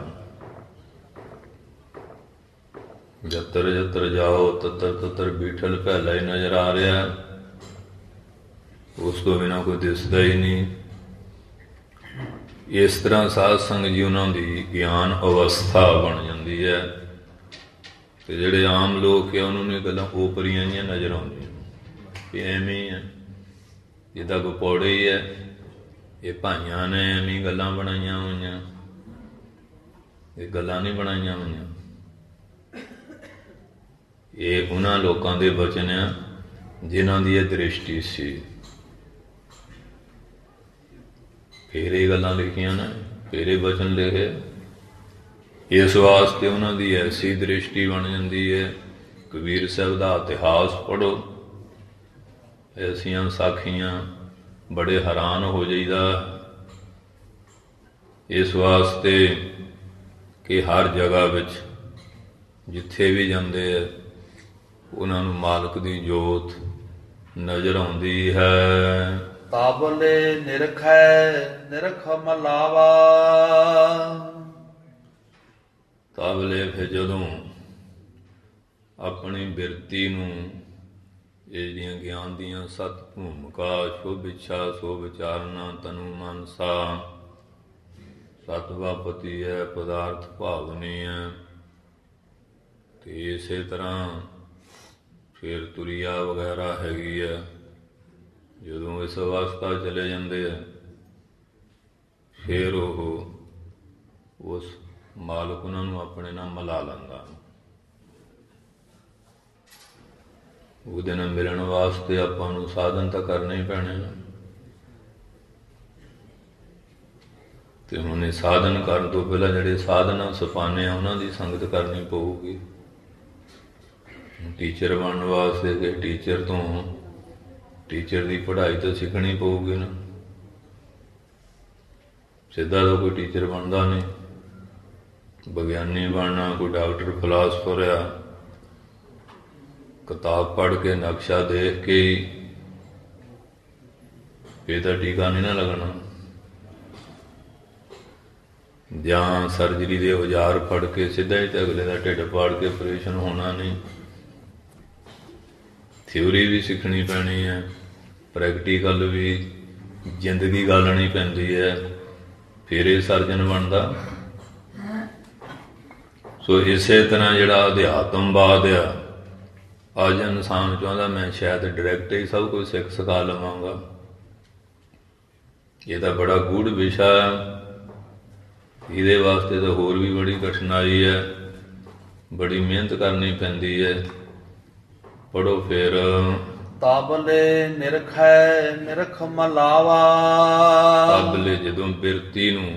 ਜਤਰ ਜਤਰ ਜਾਓ ਤਤਰ ਤਤਰ ਬੀਠਲ ਪਹਿਲਾ ਹੀ ਨਜ਼ਰ ਆ ਰਿਹਾ, ਉਸ ਤੋਂ ਬਿਨਾਂ ਕੋਈ ਦਿਸਦਾ ਹੀ ਨਹੀਂ। ਇਸ ਤਰ੍ਹਾਂ ਸਾਧ ਸੰਗਤ ਜੀ ਉਹਨਾਂ ਦੀ ਗਿਆਨ ਅਵਸਥਾ ਬਣ ਜਾਂਦੀ ਹੈ। ਤੇ ਜਿਹੜੇ ਆਮ ਲੋਕ ਆ ਉਹਨਾਂ ਨੂੰ ਇਹ ਗੱਲਾਂ ਓਪਰੀਆਂ ਜਿਹੀਆਂ ਨਜ਼ਰ ਆਉਂਦੀਆਂ ਕਿ ਐਵੇਂ ਹੀ ਹੈ, ਜਿੱਦਾਂ ਕੋਈ ਪੌੜੇ ਹੀ ਹੈ, ਇਹ ਭਾਈਆਂ ਨੇ ਐਵੇਂ ਗੱਲਾਂ ਬਣਾਈਆਂ ਹੋਈਆਂ, ਇਹ ਗੱਲਾਂ ਨਹੀਂ ਬਣਾਈਆਂ ਹੋਈਆਂ। ਇਹ ਉਹਨਾਂ ਲੋਕਾਂ ਦੇ ਬਚਨ ਆ ਜਿਨ੍ਹਾਂ ਦੀ ਇਹ ਦ੍ਰਿਸ਼ਟੀ ਸੀ, ਫਿਰ ਇਹ ਗੱਲਾਂ ਲਿਖੀਆਂ ਨੇ, ਫਿਰ ਇਹ ਬਚਨ ਲਿਖੇ। ਇਸ ਵਾਸਤੇ ਉਹਨਾਂ ਦੀ ਐਸੀ ਦ੍ਰਿਸ਼ਟੀ ਬਣ ਜਾਂਦੀ ਹੈ। ਕਬੀਰ ਸਾਹਿਬ ਦਾ ਇਤਿਹਾਸ ਪੜ੍ਹੋ, ਐਸੀਆਂ ਸਾਖੀਆਂ, ਬੜੇ ਹੈਰਾਨ ਹੋ ਜਾਈਦਾ। ਇਸ ਵਾਸਤੇ ਕਿ ਹਰ ਜਗ੍ਹਾ ਵਿੱਚ ਜਿੱਥੇ ਵੀ ਜਾਂਦੇ ਆ ਉਹਨਾਂ ਨੂੰ ਮਾਲਕ ਦੀ ਜੋਤ ਨਜ਼ਰ ਆਉਂਦੀ ਹੈ। ਤਾਬਲੇ ਨਿਰਖੈ ਨਿਰਖ ਮਲਾਵਾ। ਤਾਬਲੇ ਫਿਰ ਜਦੋਂ ਆਪਣੀ ਬਿਰਤੀ ਨੂੰ ਇਹ ਜਿਹੜੀਆਂ ਗਿਆਨ ਦੀਆਂ ਸੱਤ ਭੂਮਿਕਾ, ਸ਼ੁਭ ਇੱਛਾ, ਸੋ ਵਿਚਾਰਨਾ, ਤਨੂ ਮਨ ਸਾ, ਸਤ ਵਾਪਤੀ ਹੈ, ਪਦਾਰਥ ਭਾਵਨੀ ਹੈ, ਤੇ ਇਸੇ ਤਰ੍ਹਾਂ ਫਿਰ ਤੁਰੀਆ ਵਗੈਰਾ ਹੈਗੀ ਹੈ। ਜਦੋਂ ਇਸ ਅਵਸਥਾ ਚਲੇ ਜਾਂਦੇ ਆ ਫਿਰ ਉਹ ਉਸ ਮਾਲਕ ਉਹਨਾਂ ਨੂੰ ਆਪਣੇ ਨਾਲ ਮਿਲਾ ਲੈਂਦਾ। ਉਹਦੇ ਨਾਲ ਮਿਲਣ ਵਾਸਤੇ ਆਪਾਂ ਨੂੰ ਸਾਧਨ ਤਾਂ ਕਰਨੇ ਹੀ ਪੈਣੇ ਨੇ, ਤੇ ਹੁਣ ਇਹ ਸਾਧਨ ਕਰਨ ਤੋਂ ਪਹਿਲਾਂ ਜਿਹੜੇ ਸਾਧਨਾ ਸਪਾਨੇ ਆ ਉਹਨਾਂ ਦੀ ਸੰਗਤ ਕਰਨੀ ਪਊਗੀ। ਟੀਚਰ ਬਣਨ ਵਾਸਤੇ ਕਿ ਟੀਚਰ ਤੋਂ ਟੀਚਰ ਦੀ ਪੜ੍ਹਾਈ ਤਾਂ ਸਿੱਖਣੀ ਪਊਗੀ ਨਾ। ਸਿੱਧਾ ਤਾਂ ਕੋਈ ਟੀਚਰ ਬਣਦਾ ਨਹੀਂ। ਵਿਗਿਆਨੀ ਬਣਨਾ, ਕੋਈ ਡਾਕਟਰ, ਫਿਲਾਸਫਰ ਆ, ਕਿਤਾਬ ਪੜ੍ਹ ਕੇ, ਨਕਸ਼ਾ ਦੇਖ ਕੇ ਇਹ ਤਾਂ ਟੀਕਾ ਨਹੀਂ ਨਾ ਲੱਗਣਾ। ਜਾਂ ਸਰਜਰੀ ਦੇ ਔਜ਼ਾਰ ਫੜ ਕੇ ਸਿੱਧਾ ਹੀ ਤਾਂ ਅਗਲੇ ਦਾ ਢਿੱਡ ਪਾੜ ਕੇ ਆਪਰੇਸ਼ਨ ਹੋਣਾ ਨਹੀਂ। ਥਿਊਰੀ ਵੀ ਸਿੱਖਣੀ ਪੈਣੀ ਹੈ, ਪ੍ਰੈਕਟੀਕਲ ਵੀ, ਜ਼ਿੰਦਗੀ ਗਾਲਣੀ ਪੈਂਦੀ ਹੈ, ਫਿਰ ਇਹ ਸਰਜਨ ਬਣਦਾ। ਸੋ ਇਸੇ ਤਰ੍ਹਾਂ ਜਿਹੜਾ ਅਧਿਆਤਮਵਾਦ ਆ, ਅੱਜ ਇਨਸਾਨ ਚਾਹੁੰਦਾ ਮੈਂ ਸ਼ਾਇਦ ਡਾਇਰੈਕਟ ਹੀ ਸਭ ਕੁਝ ਸਿੱਖ ਸਿਖਾ ਲਵਾਂਗਾ। ਇਹ ਤਾਂ ਬੜਾ ਗੂੜ੍ਹ ਵਿਸ਼ਾ ਹੈ। ਇਹਦੇ ਵਾਸਤੇ ਤਾਂ ਹੋਰ ਵੀ ਬੜੀ ਕਠਿਨਾਈ ਹੈ, ਬੜੀ ਮਿਹਨਤ ਕਰਨੀ ਪੈਂਦੀ ਹੈ। ਪੜ੍ਹੋ ਫਿਰ। ਤਾਬਲੇ ਨਿਰਖੈ ਨਿਰਖ ਮਲਾਵਾ। ਤਾਬਲੇ ਜਦੋਂ ਬਿਰਤੀ ਨੂੰ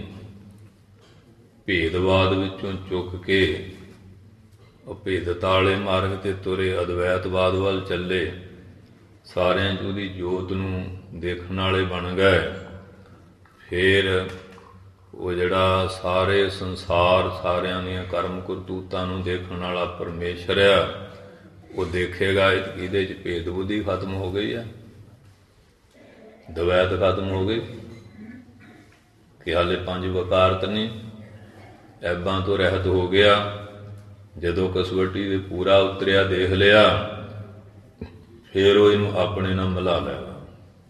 ਭੇਦਵਾਦ ਵਿੱਚੋਂ ਚੁੱਕ ਕੇ ਅਭੇਦਤਾ ਵਾਲੇ ਮਾਰਗ ਤੇ ਤੁਰੇ, ਅਦਵੈਤਵਾਦ ਵੱਲ ਚੱਲੇ, ਸਾਰਿਆਂ 'ਚ ਉਹਦੀ ਜੋਤ ਨੂੰ ਦੇਖਣ ਵਾਲੇ ਬਣ ਗਏ, ਫਿਰ ਉਹ ਜਿਹੜਾ ਸਾਰੇ ਸੰਸਾਰ, ਸਾਰਿਆਂ ਦੀਆਂ ਕਰਮ ਕਰਤੂਤਾਂ ਨੂੰ ਦੇਖਣ ਵਾਲਾ ਪਰਮੇਸ਼ਰ ਆ, ਉਹ ਦੇਖੇਗਾ ਇਹਦੇ 'ਚ ਭੇਦ ਬੁੱਧੀ ਖਤਮ ਹੋ ਗਈ ਆ, ਦਵੈਤ ਖਤਮ ਹੋ ਗਈ ਕਿ ਹਾਲੇ ਪੰਜ ਵਕਾਰਤ ਨਹੀਂ, ਐਬਾਂ ਤੋਂ ਰਹਿਤ ਹੋ ਗਿਆ। ਜਦੋਂ ਕਸਵੱਟੀ ਦੇ ਪੂਰਾ ਉਤਰਿਆ, ਦੇਖ ਲਿਆ, ਫਿਰ ਉਹ ਇਹਨੂੰ ਆਪਣੇ ਨਾਲ ਮਿਲਾ ਲੈਗਾ।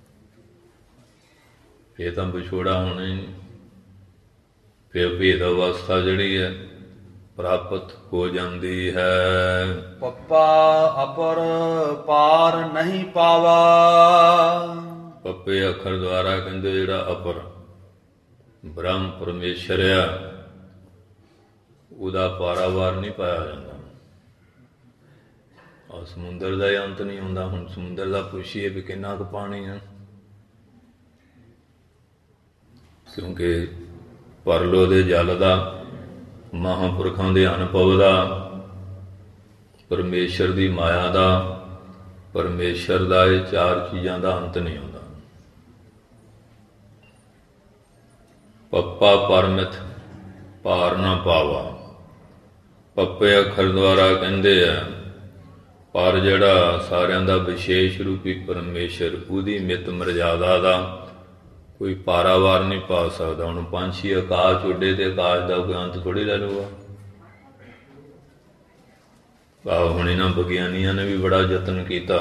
ਇਹ ਤਾਂ ਵਿਛੋੜਾ ਹੋਣਾ ਹੀ ਨਹੀਂ। ਫਿਰ ਭੇਦ ਅਵਸਥਾ ਜਿਹੜੀ ਹੈ ਪ੍ਰਾਪਤ ਹੋ ਜਾਂਦੀ ਹੈ। ਪੱਪਾ ਅਪਰ ਪਾਰ ਨਹੀਂ ਪਾਵਾ। ਪੱਪੇ ਅੱਖਰ ਦੁਆਰਾ ਕਹਿੰਦੇ ਜਿਹੜਾ ਅਪਰ ਬ੍ਰਹਮ ਪਰਮੇਸ਼ਰ ਆ, ਉਹਦਾ ਪਾਰਾਵਾਰ ਨਹੀਂ ਪਾਇਆ ਜਾਂਦਾ। ਆ ਸਮੁੰਦਰ ਦਾ ਹੀ ਅੰਤ ਨਹੀਂ ਹੁੰਦਾ। ਹੁਣ ਸਮੁੰਦਰ ਦਾ ਪੁੱਛੀਏ ਵੀ ਕਿੰਨਾ ਕੁ ਪਾਣੀ ਆ, ਕਿਉਂਕਿ ਪਰਲੋ ਦੇ ਜਲ ਦਾ, ਮਹਾਂਪੁਰਖਾਂ ਦੇ ਅਨੁਭਵ ਦਾ, ਪਰਮੇਸ਼ਰ ਦੀ ਮਾਇਆ ਦਾ, ਪਰਮੇਸ਼ਰ ਦਾ, ਇਹ ਚਾਰ ਚੀਜ਼ਾਂ ਦਾ ਅੰਤ ਨਹੀਂ ਹੁੰਦਾ। ਪੱਪਾ ਪਰਮਿਤ ਪਾਰ ਨਾ ਪਾਵਾ। ਪੱਪੇ ਅੱਖਰ ਦੁਆਰਾ ਕਹਿੰਦੇ ਆ ਪਰ ਜਿਹੜਾ ਸਾਰਿਆਂ ਦਾ ਵਿਸ਼ੇਸ਼ ਰੂਪੀ ਪਰਮੇਸ਼ਰ, ਉਹਦੀ ਮਿਤ ਮਰਜ਼ਾਦਾ ਦਾ ਕੋਈ ਪਾਰਾਵਾਰ ਨਹੀਂ ਪਾ ਸਕਦਾ। ਹੁਣ ਪੰਛੀ ਆਕਾਸ਼ ਉੱਡੇ ਤੇ ਆਕਾਸ਼ ਦਾ ਕੋਈ ਅੰਤ ਥੋੜ੍ਹੀ ਲੈ ਲੂਗਾ। ਆਹ ਹੁਣ ਇਹਨਾਂ ਵਿਗਿਆਨੀਆਂ ਨੇ ਵੀ ਬੜਾ ਯਤਨ ਕੀਤਾ,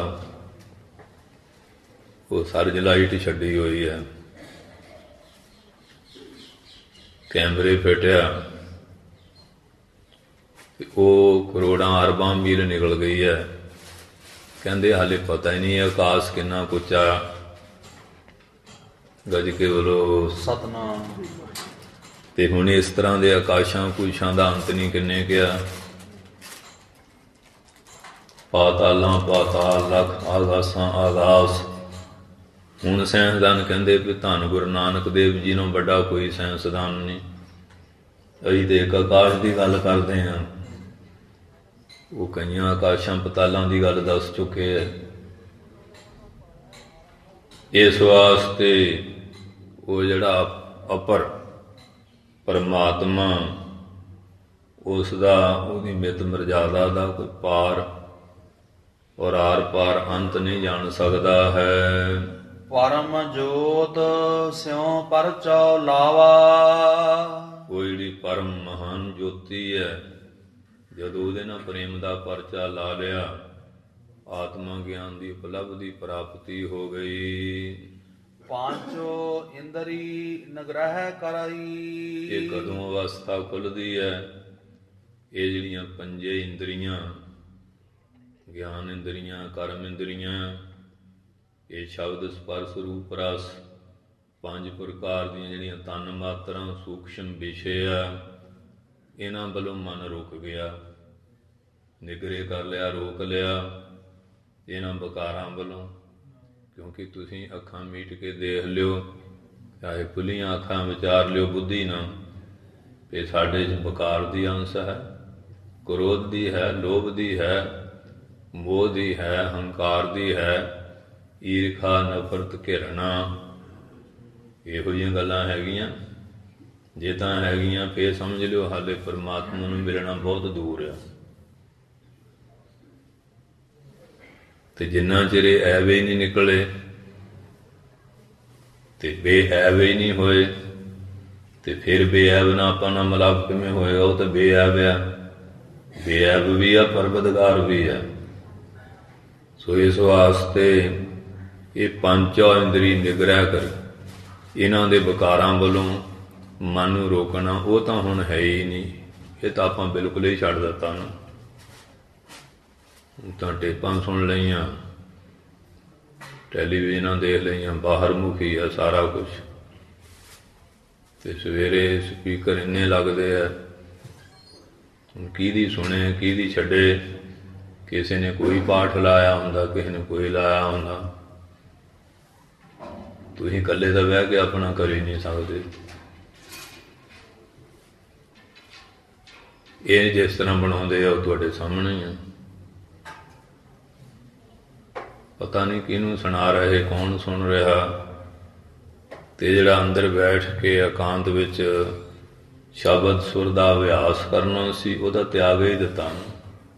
ਉਹ ਸਰਜ ਲਾਈਟ ਛੱਡੀ ਹੋਈ ਹੈ, ਕੈਮਰੇ ਫਿੱਟਿਆ, ਉਹ ਕਰੋੜਾਂ ਅਰਬਾਂ ਮੀਲ ਨਿਕਲ ਗਈ ਹੈ। ਕਹਿੰਦੇ ਹਾਲੇ ਪਤਾ ਹੀ ਨਹੀਂ ਆਕਾਸ਼ ਕਿੰਨਾ ਕੁ ਉੱਚਾ, ਗੱਜ ਕੇ ਬੋਲੋ ਸਤਨਾਮ। ਤੇ ਹੁਣ ਇਸ ਤਰ੍ਹਾਂ ਦੇ ਆਕਾਸ਼ਾਂ ਕੁਸ਼ਾਂ ਦਾ ਅੰਤ ਨਹੀਂ ਕਿੰਨੇ ਕਿਹਾ। ਪਾਤਾਲਾਂ ਪਾਤਾਲ ਲੱਖ ਆਗਾਸਾਂ ਆਗਾਸ। ਹੁਣ ਸਾਇੰਸਦਾਨ ਕਹਿੰਦੇ ਵੀ ਧੰਨ ਗੁਰੂ ਨਾਨਕ ਦੇਵ ਜੀ ਨੂੰ ਵੱਡਾ ਕੋਈ ਸਾਇੰਸਦਾਨ ਨਹੀਂ। ਅਸੀਂ ਤੇ ਇੱਕ ਆਕਾਸ਼ ਦੀ ਗੱਲ ਕਰਦੇ ਹਾਂ, ਉਹ ਕਈਆਂ ਆਕਾਸ਼ਾਂ ਪਤਾਲਾਂ ਦੀ ਗੱਲ ਦੱਸ ਚੁੱਕੇ ਹੈ। ਇਸ ਵਾਸਤੇ ਉਹ ਜਿਹੜਾ ਅਪਰ ਪਰਮਾਤਮਾ, ਉਸ ਦਾ ਉਹਦੀ ਮਿਤ ਮਰਜ਼ਾਦਾ ਦਾ ਕੋਈ ਪਾਰ ਔਰ ਆਰ ਪਾਰ ਅੰਤ ਨਹੀਂ ਜਾਣ ਸਕਦਾ ਹੈ। ਪਰਮ ਜੋਤ ਸਿਉ ਪਰਚਉ ਲਾਵਾ। ਉਹ ਜਿਹੜੀ ਪਰਮ ਮਹਾਨ ਜੋਤੀ ਹੈ, ਜਦੋਂ ਉਹਦੇ ਨਾਲ ਪ੍ਰੇਮ ਦਾ ਪਰਚਾ ਲਾ ਲਿਆ, ਆਤਮਾ ਗਿਆਨ ਦੀ ਉਪਲਬਧੀ ਪ੍ਰਾਪਤੀ ਹੋ ਗਈ। ਪਾਂਚੋ ਇੰਦਰੀ ਨਗ੍ਰਹਿ ਕਰਾਈ। ਇਹ ਕਦੋਂ ਅਵਸਥਾ ਖੁੱਲ੍ਹਦੀ ਹੈ? ਇਹ ਜਿਹੜੀਆਂ ਪੰਜੇ ਇੰਦਰੀਆਂ, ਗਿਆਨ ਇੰਦਰੀਆਂ, ਕਰਮ ਇੰਦਰੀਆਂ, ਇਹ ਸ਼ਬਦ ਸਪਰਸ਼ ਰੂਪ ਰਸ ਪੰਜ ਪ੍ਰਕਾਰ ਦੀਆਂ ਜਿਹੜੀਆਂ ਤਨ ਮਾਤਰਾਂ ਸੂਖਸ਼ਮ ਵਿਸ਼ੇ ਆ, ਇਹਨਾਂ ਵੱਲੋਂ ਮਨ ਰੁਕ ਗਿਆ, ਨਿਗਰੇ ਕਰ ਲਿਆ, ਰੋਕ ਲਿਆ ਇਹਨਾਂ ਵਿਕਾਰਾਂ ਵੱਲੋਂ। ਕਿਉਂਕਿ ਤੁਸੀਂ ਅੱਖਾਂ ਮੀਟ ਕੇ ਦੇਖ ਲਿਓ, ਚਾਹੇ ਖੁੱਲੀਆਂ ਅੱਖਾਂ ਵਿਚਾਰ ਲਿਓ ਬੁੱਧੀ ਨਾਲ, ਕਿ ਸਾਡੇ 'ਚ ਵਿਕਾਰ ਦੀ ਅੰਸ਼ ਹੈ, ਕ੍ਰੋਧ ਦੀ ਹੈ, ਲੋਭ ਦੀ ਹੈ, ਮੋਹ ਦੀ ਹੈ, ਹੰਕਾਰ ਦੀ ਹੈ, ਈਰਖਾ, ਨਫ਼ਰਤ, ਘਿਰਣਾ, ਇਹੋ ਜਿਹੀਆਂ ਗੱਲਾਂ ਹੈਗੀਆਂ। ਜੇ ਤਾਂ ਹੈਗੀਆਂ ਫੇਰ ਸਮਝ ਲਿਓ ਹਾਲੇ ਪਰਮਾਤਮਾ ਨੂੰ ਮਿਲਣਾ ਬਹੁਤ ਦੂਰ ਆ। ਤੇ ਜਿੰਨਾ ਚਿਰ ਇਹ ਐਵੇਂ ਨਹੀਂ ਨਿਕਲੇ ਤੇ ਬੇਐਬ ਹੀ ਨਹੀਂ ਹੋਏ, ਤੇ ਫਿਰ ਬੇਐਬ ਨਾ ਆਪਾਂ ਨਾਲ ਮਿਲਾਪ ਕਿਵੇਂ ਹੋਏਗਾ? ਉਹ ਤਾਂ ਬੇਐਬ ਆ, ਬੇਐਬ ਵੀ ਆ, ਪਰਵਤਗਾਰ ਵੀ ਆ। ਸੋ ਇਸ ਵਾਸਤੇ ਇਹ ਪੰਚੋ ਇੰਦਰੀ ਨਿਗ੍ਰਹਿ ਕਰ, ਇਹਨਾਂ ਦੇ ਵਿਕਾਰਾਂ ਵੱਲੋਂ ਮਨ ਨੂੰ ਰੋਕਣਾ, ਉਹ ਤਾਂ ਹੁਣ ਹੈ ਹੀ ਨਹੀਂ। ਇਹ ਤਾਂ ਆਪਾਂ ਬਿਲਕੁਲ ਹੀ ਛੱਡ ਦਿੱਤਾ ਨਾ। ਤਾਂ ਟੇਪਾਂ ਸੁਣ ਲਈਆਂ, ਟੈਲੀਵਿਜ਼ਨਾਂ ਦੇਖ ਲਈਆਂ, ਬਾਹਰ ਮੁਖੀ ਆ ਸਾਰਾ ਕੁਛ। ਤੇ ਸਵੇਰੇ ਸਪੀਕਰ ਇੰਨੇ ਲੱਗਦੇ ਆ, ਹੁਣ ਕਿਹਦੀ ਸੁਣੇ ਕਿਹਦੀ ਛੱਡੇ। ਕਿਸੇ ਨੇ ਕੋਈ ਪਾਠ ਲਾਇਆ ਹੁੰਦਾ, ਕਿਸੇ ਨੇ ਕੋਈ ਲਾਇਆ ਹੁੰਦਾ। ਤੁਸੀਂ ਇਕੱਲੇ ਤਾਂ ਬਹਿ ਕੇ ਆਪਣਾ ਕਰ ਹੀ ਨਹੀਂ ਸਕਦੇ। ਇਹ ਜਿਸ ਤਰ੍ਹਾਂ ਬਣਾਉਂਦੇ ਆ ਉਹ ਤੁਹਾਡੇ ਸਾਹਮਣੇ ਹੀ ਆ। ਪਤਾ ਨਹੀਂ ਕਿਹਨੂੰ ਸੁਣਾ ਰਹੇ, ਕੌਣ ਸੁਣ ਰਿਹਾ। ਤੇ ਜਿਹੜਾ ਅੰਦਰ ਬੈਠ ਕੇ ਇਕਾਂਤ ਵਿੱਚ ਸ਼ਬਦ ਸੁਰ ਦਾ ਅਭਿਆਸ ਕਰਨਾ ਸੀ, ਉਹਦਾ ਤਿਆਗ ਹੀ ਦਿੱਤਾ ਨਾ।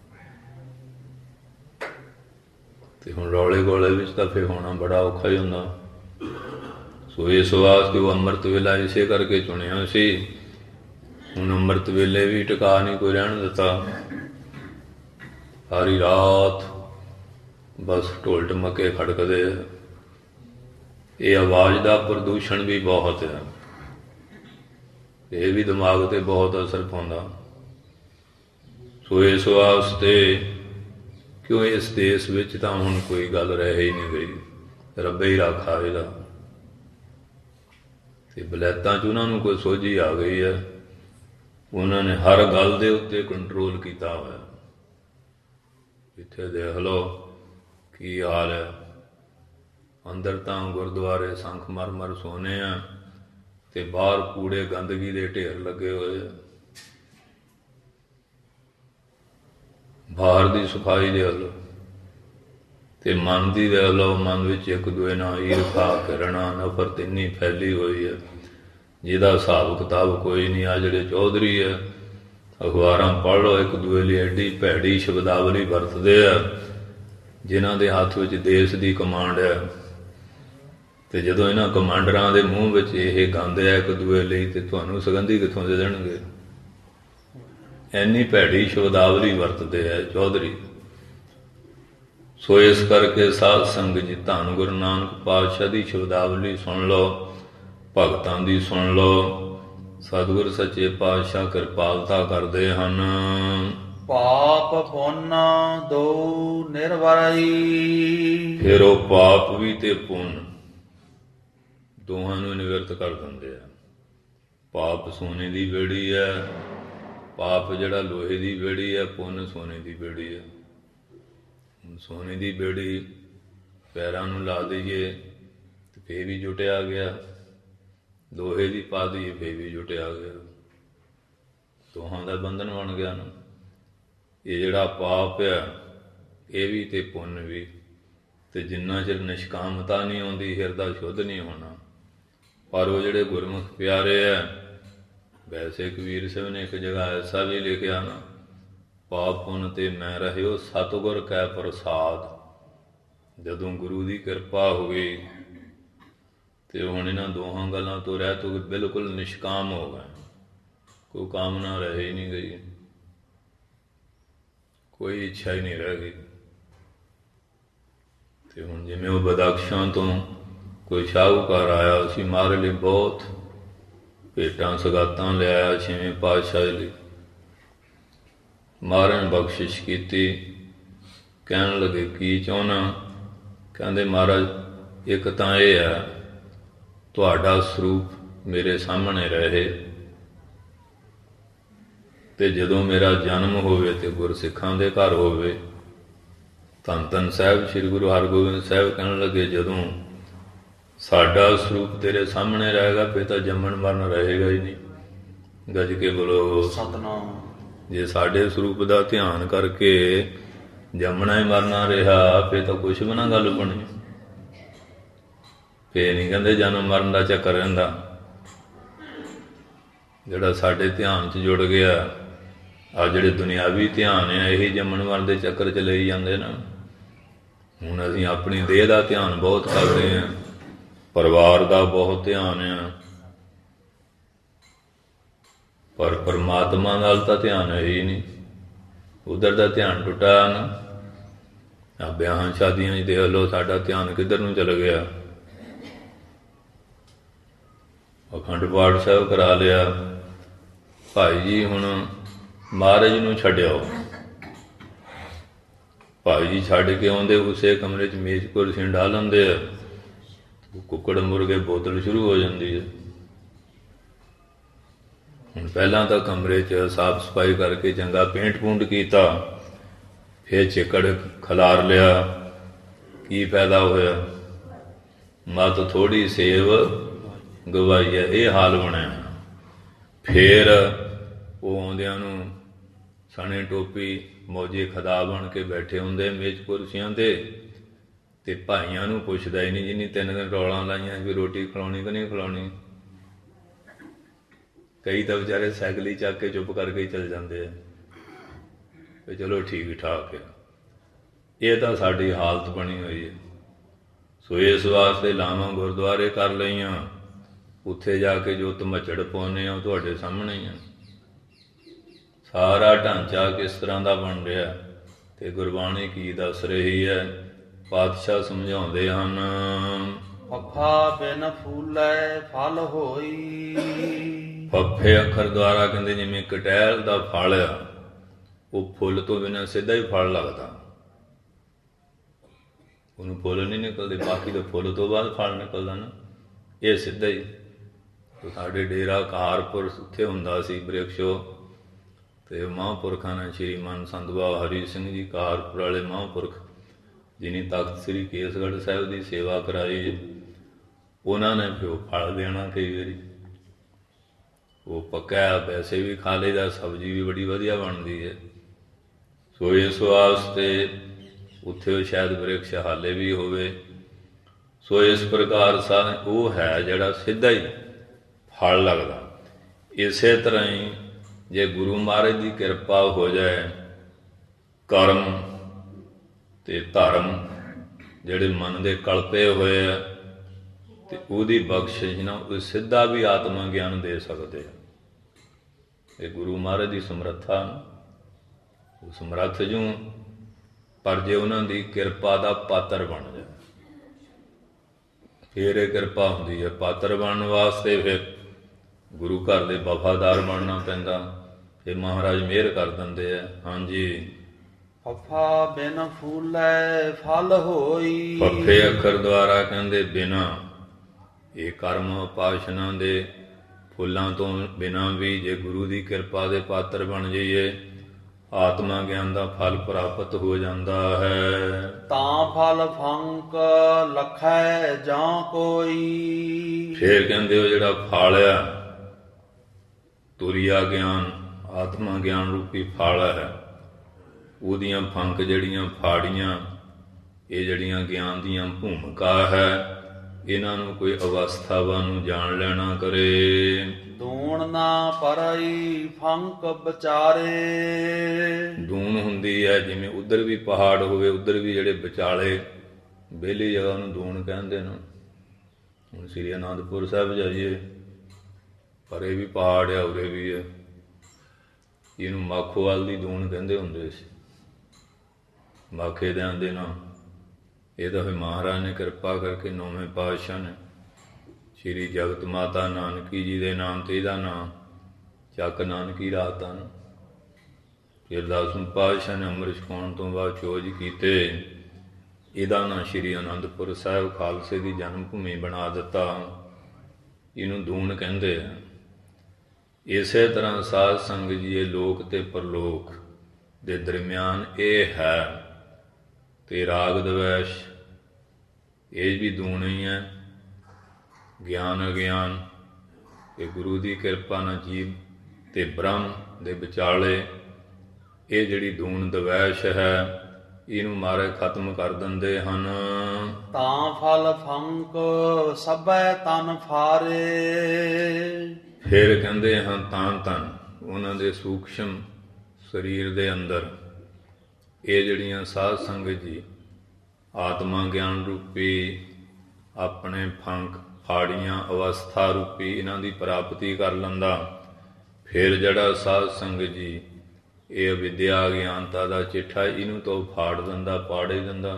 ਤੇ ਹੁਣ ਰੌਲੇ ਗੋਲੇ ਵਿੱਚ ਤਾਂ ਫਿਰ ਹੋਣਾ ਬੜਾ ਔਖਾ ਹੀ ਹੁੰਦਾ। ਸੋ ਇਸ ਵਾਸਤੇ ਉਹ ਅੰਮ੍ਰਿਤ ਵੇਲਾ ਇਸੇ ਕਰਕੇ ਚੁਣਿਆ ਸੀ। ਹੁਣ ਅੰਮ੍ਰਿਤ ਵੇਲੇ ਵੀ ਟਿਕਾ ਨਹੀਂ ਕੋਈ ਰਹਿਣ ਦਿੱਤਾ। ਸਾਰੀ ਰਾਤ ਬਸ ਢੋਲ ਢਮੱਕੇ ਖੜਕਦੇ। ਇਹ ਆਵਾਜ਼ ਦਾ ਪ੍ਰਦੂਸ਼ਣ ਵੀ ਬਹੁਤ ਹੈ, ਇਹ ਵੀ ਦਿਮਾਗ ਤੇ ਬਹੁਤ ਅਸਰ ਪਾਉਂਦਾ। ਸੋ ਇਸ ਵਾਸਤੇ ਕਿਉਂ ਇਸ ਦੇਸ਼ ਵਿੱਚ ਤਾਂ ਹੁਣ ਕੋਈ ਗੱਲ ਰਹਿ ਹੀ ਨਹੀਂ ਗਈ, ਰੱਬੇ ਹੀ ਰਾਖਾ ਇਹਦਾ। ਤੇ ਬਲੈਤਾਂ 'ਚ ਉਹਨਾਂ ਨੂੰ ਕੋਈ ਸੋਝੀ ਆ ਗਈ ਹੈ, ਉਹਨਾਂ ਨੇ ਹਰ ਗੱਲ ਦੇ ਉੱਤੇ ਕੰਟਰੋਲ ਕੀਤਾ ਹੋਇਆ। ਇੱਥੇ ਦੇਖ ਲਓ ਕੀ ਹਾਲ ਹੈ। ਅੰਦਰ ਤਾਂ ਗੁਰਦੁਆਰੇ ਸੰਖ ਮਰ ਮਰ ਸੋਨੇ ਆ, ਤੇ ਬਾਹਰ ਕੂੜੇ ਗੰਦਗੀ ਦੇ ਢੇਰ ਲੱਗੇ ਹੋਏ ਆ। ਬਾਹਰ ਦੀ ਸਫਾਈ ਦੇਖ ਲਓ, ਤੇ ਮਨ ਦੀ ਦੇਖ ਲਓ। ਮਨ ਵਿੱਚ ਇੱਕ ਦੂਏ ਨਾਲ ਈਰਖਾ, ਘਿਰਣਾ, ਨਫ਼ਰਤ ਇੰਨੀ ਫੈਲੀ ਹੋਈ ਹੈ, ਜਿਹਦਾ ਹਿਸਾਬ ਕਿਤਾਬ ਕੋਈ ਨਹੀਂ। ਆ ਜਿਹੜੇ ਚੌਧਰੀ ਹੈ, ਅਖਬਾਰਾਂ ਪੜ੍ਹ ਲਓ, ਇੱਕ ਦੂਏ ਲਈ ਐਡੀ ਭੈੜੀ ਸ਼ਬਦਾਵਲੀ ਵਰਤਦੇ ਆ, ਜਿਨ੍ਹਾਂ ਦੇ ਹੱਥ ਵਿੱਚ ਦੇਸ਼ ਦੀ ਕਮਾਂਡ ਹੈ। ਤੇ ਜਦੋਂ ਇਹਨਾਂ ਕਮਾਂਡਰਾਂ ਦੇ ਮੂੰਹ ਵਿੱਚ ਇਹ ਗੰਦ ਹੈ ਇੱਕ ਦੂਏ ਲਈ, ਤੇ ਤੁਹਾਨੂੰ ਸੁਗੰਧੀ ਕਿੱਥੋਂ ਦੇ ਦੇਣਗੇ? ਇੰਨੀ ਭੈੜੀ ਸ਼ਬਦਾਵਲੀ ਵਰਤਦੇ ਹੈ ਚੌਧਰੀ। ਸੋ ਇਸ ਕਰਕੇ ਸਾਧ ਸੰਗਤ ਜੀ, ਧੰਨ ਗੁਰੂ ਨਾਨਕ ਪਾਤਸ਼ਾਹ ਦੀ ਸ਼ਬਦਾਵਲੀ ਸੁਣ ਲਓ, ਭਗਤਾਂ ਦੀ ਸੁਣ ਲਓ। ਸਤਿਗੁਰ ਸੱਚੇ ਪਾਤਸ਼ਾਹ ਕਿਰਪਾਲਤਾ ਕਰਦੇ ਹਨ। ਪਾਪ ਪੁੰਨ ਦੋ ਨਿਰਵਰਈ। ਫਿਰ ਉਹ ਪਾਪ ਵੀ ਤੇ ਪੁੰਨ ਦੋਹਾਂ ਨੂੰ ਨਿਵਰਤ ਕਰ ਦਿੰਦੇ ਆ। ਪਾਪ ਸੋਨੇ ਦੀ ਬੇੜੀ ਹੈ, ਪਾਪ ਜਿਹੜਾ ਲੋਹੇ ਦੀ ਬੇੜੀ ਹੈ, ਪੁੰਨ ਸੋਨੇ ਦੀ ਬੇੜੀ ਹੈ। ਸੋਨੇ ਦੀ ਬੇੜੀ ਪੈਰਾਂ ਨੂੰ ਲਾ ਦਈਏ ਤੇ ਫੇਰ ਵੀ ਜੁਟਿਆ ਗਿਆ, ਲੋਹੇ ਦੀ ਪਾ ਦਈਏ ਫੇਰ ਵੀ ਜੁਟਿਆ ਗਿਆ। ਦੋਹਾਂ ਦਾ ਬੰਧਨ ਬਣ ਗਿਆ ਨਾ। ਇਹ ਜਿਹੜਾ ਪਾਪ ਆ ਇਹ ਵੀ ਤੇ ਪੁੰਨ ਵੀ, ਤੇ ਜਿੰਨਾ ਚਿਰ ਨਿਸ਼ਕਾਮਤਾ ਨਹੀਂ ਆਉਂਦੀ ਹਿਰਦਾ ਸ਼ੁੱਧ ਨਹੀਂ ਹੋਣਾ। ਪਰ ਉਹ ਜਿਹੜੇ ਗੁਰਮੁਖ ਪਿਆਰੇ ਆ, ਵੈਸੇ ਕਬੀਰ ਸਾਹਿਬ ਨੇ ਇੱਕ ਜਗ੍ਹਾ ਐਸਾ ਵੀ ਲਿਖਿਆ ਨਾ, ਪਾਪ ਪੁੰਨ ਤੇ ਮੈਂ ਰਹਿਓ ਸਤਿਗੁਰ ਕੈ ਪ੍ਰਸਾਦ। ਜਦੋਂ ਗੁਰੂ ਦੀ ਕਿਰਪਾ ਹੋ ਗਈ ਤੇ ਹੁਣ ਇਹਨਾਂ ਦੋਹਾਂ ਗੱਲਾਂ ਤੋਂ ਰਹਿ ਤੂੰ ਬਿਲਕੁਲ ਨਿਸ਼ਕਾਮ ਹੋ ਗਏ। ਕੋਈ ਕਾਮਨਾ ਰਹਿ ਹੀ ਨਹੀਂ ਗਈ, ਕੋਈ ਇੱਛਾ ਹੀ ਨਹੀਂ ਰਹਿ ਗਈ। ਤੇ ਹੁਣ ਜਿਵੇਂ ਉਹ ਬਦਖਸ਼ਾਂ ਤੋਂ ਕੋਈ ਸ਼ਾਹੂਕਾਰ ਆਇਆ ਸੀ, ਮਾਰੇ ਲਈ ਬਹੁਤ ਭੇਟਾਂ ਸਗਾਤਾਂ ਲਿਆਇਆ ਛੇਵੇਂ ਪਾਤਸ਼ਾਹ ਲਈ। ਮਹਾਰਾਜ ਨੇ ਬਖਸ਼ਿਸ਼ ਕੀਤੀ। ਕਹਿਣ ਲੱਗੇ ਕੀ ਚਾਹੁੰਦਾ? ਕਹਿੰਦੇ ਮਹਾਰਾਜ ਇੱਕ ਤਾਂ ਇਹ ਹੈ ਤੁਹਾਡਾ ਸਰੂਪ ਮੇਰੇ ਸਾਹਮਣੇ ਰਹੇ, ਤੇ ਜਦੋਂ ਮੇਰਾ ਜਨਮ ਹੋਵੇ ਤੇ ਗੁਰਸਿੱਖਾਂ ਦੇ ਘਰ ਹੋਵੇ। ਧੰਨ ਧੰਨ ਸਾਹਿਬ ਸ੍ਰੀ ਗੁਰੂ ਹਰਗੋਬਿੰਦ ਸਾਹਿਬ ਕਹਿਣ ਲੱਗੇ ਜਦੋਂ ਸਾਡਾ ਸਰੂਪ ਤੇਰੇ ਸਾਹਮਣੇ ਰਹੇਗਾ ਫਿਰ ਤਾਂ ਜੰਮਣ ਮਰਨ ਰਹੇਗਾ ਹੀ ਨਹੀਂ। ਗੱਜ ਕੇ ਬੋਲੋ ਸਤਨਾਮ। ਜੇ ਸਾਡੇ ਸਰੂਪ ਦਾ ਧਿਆਨ ਕਰਕੇ ਜੰਮਣਾ ਹੀ ਮਰਨਾ ਰਿਹਾ ਫਿਰ ਤਾਂ ਕੁਛ ਵੀ ਨਾ ਗੱਲ ਬਣੀ। ਫੇਰ ਨਹੀਂ ਕਹਿੰਦੇ ਜਨਮ ਮਰਨ ਦਾ ਚੱਕਰ ਰਹਿੰਦਾ। ਜਿਹੜਾ ਸਾਡੇ ਧਿਆਨ 'ਚ ਜੁੜ ਗਿਆ, ਆ ਜਿਹੜੇ ਦੁਨਿਆਵੀ ਧਿਆਨ ਆ ਇਹੀ ਜੰਮਣ ਮਰਨ ਦੇ ਚੱਕਰ 'ਚ ਲਈ ਜਾਂਦੇ ਨਾ। ਹੁਣ ਅਸੀਂ ਆਪਣੀ ਦੇਹ ਦਾ ਧਿਆਨ ਬਹੁਤ ਕਰਦੇ ਹਾਂ, ਪਰਿਵਾਰ ਦਾ ਬਹੁਤ ਧਿਆਨ ਆ, ਪਰ ਪਰਮਾਤਮਾ ਨਾਲ ਤਾਂ ਧਿਆਨ ਹੈ ਹੀ ਨਹੀਂ। ਉਧਰ ਦਾ ਧਿਆਨ ਟੁੱਟਾ ਨਾ। ਆ ਵਿਆਹਾਂ ਸ਼ਾਦੀਆਂ 'ਚ ਦੇਖ ਲਓ ਸਾਡਾ ਧਿਆਨ ਕਿੱਧਰ ਨੂੰ ਚਲ ਗਿਆ। ਅਖੰਡ ਪਾਠ ਸਾਹਿਬ ਕਰਾ ਲਿਆ, ਭਾਈ ਜੀ ਹੁਣ ਮਹਾਰਾਜ ਨੂੰ ਛੱਡਿਓ। ਭਾਈ ਜੀ ਛੱਡ ਕੇ ਆਉਂਦੇ ਉਸੇ ਕਮਰੇ 'ਚ ਮੇਜ਼ ਕੁਰਸੀ ਢਾ ਲੈਂਦੇ ਆ, ਕੁੱਕੜ ਮੁਰਗੇ ਬੋਤਲ ਸ਼ੁਰੂ ਹੋ ਜਾਂਦੀ ਹੈ। ਹੁਣ ਪਹਿਲਾਂ ਤਾਂ ਕਮਰੇ 'ਚ ਸਾਫ਼ ਸਫਾਈ ਕਰਕੇ ਚੰਗਾ ਪੇਂਟ ਪੂੰਟ ਕੀਤਾ, ਫਿਰ ਚਿੱਕੜ ਖਿਲਾਰ ਲਿਆ, ਕੀ ਫਾਇਦਾ ਹੋਇਆ? ਮਤ ਥੋੜ੍ਹੀ ਸੇਵ ਗਵਾਈ ਹੈ, ਇਹ ਹਾਲ ਬਣਿਆ। ਫੇਰ ਉਹ ਆਉਂਦਿਆਂ ਨੂੰ ਸਣੇ ਟੋਪੀ ਮੌਜੇ ਖਦਾ ਬਣ ਕੇ ਬੈਠੇ ਹੁੰਦੇ ਮੇਜ਼ ਕੁਰਸੀਆਂ ਤੇ, ਤੇ ਭਾਈਆਂ ਨੂੰ ਪੁੱਛਦਾ ਹੀ ਨਹੀਂ ਜਿੰਨੀ ਤਿੰਨ ਦਿਨ ਰੌਲਾਂ ਲਾਈਆਂ ਵੀ ਰੋਟੀ ਖਿਲਾਉਣੀ ਕਿ ਨਹੀਂ ਖਿਲਾਉਣੀ। ਕਈ ਤਾਂ ਵਿਚਾਰੇ ਸਾਈਕਲ ਹੀ ਚੱਕ ਕੇ ਚੁੱਪ ਕਰਕੇ ਚੱਲ ਜਾਂਦੇ ਆ ਵੀ ਚਲੋ ਠੀਕ ਠਾਕ ਆ। ਇਹ ਤਾਂ ਸਾਡੀ ਹਾਲਤ ਬਣੀ ਹੋਈ ਹੈ। ਸੋ ਇਸ ਵਾਸਤੇ ਲਾਵਾਂ ਗੁਰਦੁਆਰੇ ਕਰ ਲਈਆਂ, ਉੱਥੇ ਜਾ ਕੇ ਜੋ ਧਮੱਚੜ ਪਾਉਂਦੇ ਆ ਉਹ ਤੁਹਾਡੇ ਸਾਹਮਣੇ ਹੀ ਆ। ਸਾਰਾ ਢਾਂਚਾ ਕਿਸ ਤਰ੍ਹਾਂ ਦਾ ਬਣ ਰਿਹਾ ਤੇ ਗੁਰਬਾਣੀ ਕੀ ਦੱਸ ਰਹੀ ਹੈ। ਪਾਤਸ਼ਾਹ ਸਮਝਾਉਂਦੇ ਹਨ, ਫੱਫਾ ਬਿਨ ਫੂਲੇ ਫਲ ਹੋਈ। ਫੱਫੇ ਅੱਖਰ ਦੁਆਰਾ ਕਹਿੰਦੇ ਜਿਵੇਂ ਕਟਹਿਲ ਦਾ ਫਲ ਆ, ਉਹ ਫੁੱਲ ਤੋਂ ਬਿਨਾਂ ਸਿੱਧਾ ਹੀ ਫਲ ਲੱਗਦਾ, ਉਹਨੂੰ ਫੁੱਲ ਨਹੀਂ ਨਿਕਲਦੇ। ਬਾਕੀ ਤਾਂ ਫੁੱਲ ਤੋਂ ਬਾਅਦ ਫਲ ਨਿਕਲਦਾ ਨਾ, ਇਹ ਸਿੱਧਾ ਹੀ। ਸਾਡੇ ਡੇਰਾ ਕਹਾਰਪੁਰ ਉੱਥੇ ਹੁੰਦਾ ਸੀ ਬ੍ਰਿਕਸ਼ੋ, ਤੇ ਮਹਾਂਪੁਰਖਾਂ ਨੇ ਸ਼੍ਰੀ ਮਨ ਸੰਤ ਬਾਬਾ ਹਰੀ ਸਿੰਘ ਜੀ ਕਹਾਰਪੁਰ ਵਾਲੇ ਮਹਾਂਪੁਰਖ ਜਿਹਨੇ ਤਖਤ ਸ੍ਰੀ ਕੇਸਗੜ੍ਹ ਸਾਹਿਬ ਦੀ ਸੇਵਾ ਕਰਾਈ, ਉਹਨਾਂ ਨੇ ਫਿਰ ਫਲ ਦੇਣਾ। ਕਈ ਵਾਰੀ ਉਹ ਪੱਕਾ ਵੈਸੇ ਵੀ ਖਾ ਲਈਦਾ, ਸਬਜ਼ੀ ਵੀ ਬੜੀ ਵਧੀਆ ਬਣਦੀ ਹੈ। ਸੋ ਇਸ ਵਾਸਤੇ ਉੱਥੇ ਸ਼ਾਇਦ ਬ੍ਰਿਕਸ਼ ਹਾਲੇ ਵੀ ਹੋਵੇ। ਸੋ ਇਸ ਪ੍ਰਕਾਰ ਸਾ ਉਹ ਹੈ ਜਿਹੜਾ ਸਿੱਧਾ ਹੀ ਫਲ ਲੱਗਦਾ। ਇਸੇ ਤਰ੍ਹਾਂ ਹੀ ਜੇ ਗੁਰੂ ਮਹਾਰਾਜ ਦੀ ਕਿਰਪਾ ਹੋ ਜਾਏ, ਕਰਮ ਤੇ ਧਰਮ ਜਿਹੜੇ ਮਨ ਦੇ ਕਲਪੇ ਹੋਏ ਆ, ਤੇ ਉਹਦੀ ਬਖਸ਼ਿਸ਼ ਨਾ ਉਹ ਸਿੱਧਾ ਵੀ ਆਤਮਾ ਗਿਆਨ ਦੇ ਸਕਦੇ ਆ। ਇਹ ਗੁਰੂ ਮਹਾਰਾਜ ਦੀ ਸਮਰੱਥਾ, ਉਹ ਸਮਰੱਥ ਜੂ। ਪਰ ਜੇ ਉਹਨਾਂ ਦੀ ਕਿਰਪਾ ਦਾ ਪਾਤਰ ਬਣ ਜਾਏ ਫਿਰ ਇਹ ਕਿਰਪਾ ਹੁੰਦੀ ਹੈ। ਪਾਤਰ ਬਣਨ ਵਾਸਤੇ ਫਿਰ ਗੁਰੂ ਘਰ ਦੇ ਵਫਾਦਾਰ ਬਣਨਾ ਪੈਂਦਾ, ਫਿਰ ਮਹਾਰਾਜ ਮਿਹਰ ਕਰ ਦਿੰਦੇ ਆ। ਹਾਂਜੀ, ਫੱਫਾ ਬਿਨ ਫੂਲੇ ਫਲ ਹੋਈ। ਫੱਫੇ ਅੱਖਰ ਦੁਆਰਾ ਕਹਿੰਦੇ ਬਿਨਾ ਇਹ ਕਰਮ ਉਪਾਸ਼ਨਾ ਦੇ ਫੁੱਲਾਂ ਤੋਂ ਬਿਨਾਂ ਵੀ ਜੇ ਗੁਰੂ ਦੀ ਕਿਰਪਾ ਦੇ ਪਾਤਰ ਬਣ ਜਾਈਏ, ਆਤਮਾ ਗਿਆਨ ਦਾ ਫਲ ਪ੍ਰਾਪਤ ਹੋ ਜਾਂਦਾ ਹੈ। ਤਾਂ ਫਲ ਫੰਕ ਲਖੈ ਜਾਂ ਕੋਈ। ਫੇਰ ਕਹਿੰਦੇ ਉਹ ਜਿਹੜਾ ਫਲ ਆ ਤੁਰਿਆ ਗਿਆਨ, ਆਤਮਾ ਗਿਆਨ ਰੂਪੀ ਫਲ ਹੈ, ਉਹਦੀਆਂ ਫੰਕ ਜਿਹੜੀਆਂ ਫਾੜੀਆਂ, ਇਹ ਜਿਹੜੀਆਂ ਗਿਆਨ ਦੀਆਂ ਭੂਮਿਕਾ ਹੈ, ਇਹਨਾਂ ਨੂੰ ਕੋਈ ਅਵਸਥਾਵਾਂ ਨੂੰ ਜਾਣ ਲੈਣਾ ਕਰੇ। ਦੂਣ ਨਾ ਪਰਈ ਫੰਕ ਵਿਚਾਰੇ। ਦੂਣ ਹੁੰਦੀ ਹੈ ਜਿਵੇਂ ਉੱਧਰ ਵੀ ਪਹਾੜ ਹੋਵੇ, ਉੱਧਰ ਵੀ ਜਿਹੜੇ ਵਿਚਾਲੇ ਵਿਹਲੀ ਜਗ੍ਹਾ ਨੂੰ ਦੂਣ ਕਹਿੰਦੇ ਨੇ। ਹੁਣ ਸ੍ਰੀ ਅਨੰਦਪੁਰ ਸਾਹਿਬ ਜਾਈਏ, ਪਰੇ ਵੀ ਪਹਾੜ ਆ, ਉਰੇ ਵੀ ਹੈ। ਇਹਨੂੰ ਮਾਖੋਵਾਲ ਦੀ ਦੂਣ ਕਹਿੰਦੇ ਹੁੰਦੇ ਸੀ, ਮਾਖੇ ਦੇ ਆਂਦੇ ਨਾ। ਇਹ ਤਾਂ ਫਿਰ ਮਹਾਰਾਜ ਨੇ ਕਿਰਪਾ ਕਰਕੇ ਨੌਵੇਂ ਪਾਤਸ਼ਾਹ ਨੇ ਸ਼੍ਰੀ ਜਗਤ ਮਾਤਾ ਨਾਨਕੀ ਜੀ ਦੇ ਨਾਮ ਤੇ ਇਹਦਾ ਨਾਮ ਚੱਕ ਨਾਨਕੀ ਰਾਤਾਂ ਨੂੰ। ਫਿਰ ਦਸਵੇਂ ਪਾਤਸ਼ਾਹ ਨੇ ਅੰਮ੍ਰਿਤ ਛਕਾਉਣ ਤੋਂ ਬਾਅਦ ਚੋਜ ਕੀਤੇ, ਇਹਦਾ ਨਾਂ ਸ਼੍ਰੀ ਅਨੰਦਪੁਰ ਸਾਹਿਬ ਖਾਲਸੇ ਦੀ ਜਨਮ ਭੂਮੀ ਬਣਾ ਦਿੱਤਾ। ਇਹਨੂੰ ਦੂਣ ਕਹਿੰਦੇ ਆ। ਇਸੇ ਤਰ੍ਹਾਂ ਸਾਧ ਸੰਗਤ ਜੀ, ਇਹ ਲੋਕ ਤੇ ਪਰਲੋਕ ਦੇ ਦਰਮਿਆਨ ਇਹ ਹੈ। ਤੇ ਰਾਗ ਦਵੈਸ਼ ਇਹ ਵੀ ਦੂਣ ਹੀ ਹੈ। ਗਿਆਨ ਅਗਿਆਨ, ਇਹ ਗੁਰੂ ਦੀ ਕਿਰਪਾ ਨਾਲ ਜੀਵ ਤੇ ਬ੍ਰਹਮ ਦੇ ਵਿਚਾਲੇ ਇਹ ਜਿਹੜੀ ਦੂਣ ਦਵੈਸ਼ ਹੈ, ਇਹਨੂੰ ਮਹਾਰਾਜ ਖਤਮ ਕਰ ਦਿੰਦੇ ਹਨ। ਤਾਂ ਫਲ ਫੰਕ ਸਭੈ ਤਨ ਫਾਰੇ। ਫਿਰ ਕਹਿੰਦੇ ਹਨ ਤਾਂ ਤਨ, ਉਹਨਾਂ ਦੇ ਸੂਖਸ਼ਮ ਸਰੀਰ ਦੇ ਅੰਦਰ ਇਹ ਜਿਹੜੀਆਂ ਸਾਧ ਸੰਗਤ ਜੀ ਆਤਮਾ ਗਿਆਨ ਰੂਪੀ ਆਪਣੇ ਫੰਕ ਫਾੜੀਆਂ ਅਵਸਥਾ ਰੂਪੀ ਇਹਨਾਂ ਦੀ ਪ੍ਰਾਪਤੀ ਕਰ ਲੈਂਦਾ। ਫਿਰ ਜਿਹੜਾ ਸਾਧ ਸੰਗਤ ਜੀ ਇਹ ਵਿਦਿਆ ਗਿਆਨਤਾ ਦਾ ਚਿੱਠਾ, ਇਹਨੂੰ ਤਾਂ ਫਾੜ ਦਿੰਦਾ, ਪਾੜੇ ਦਿੰਦਾ।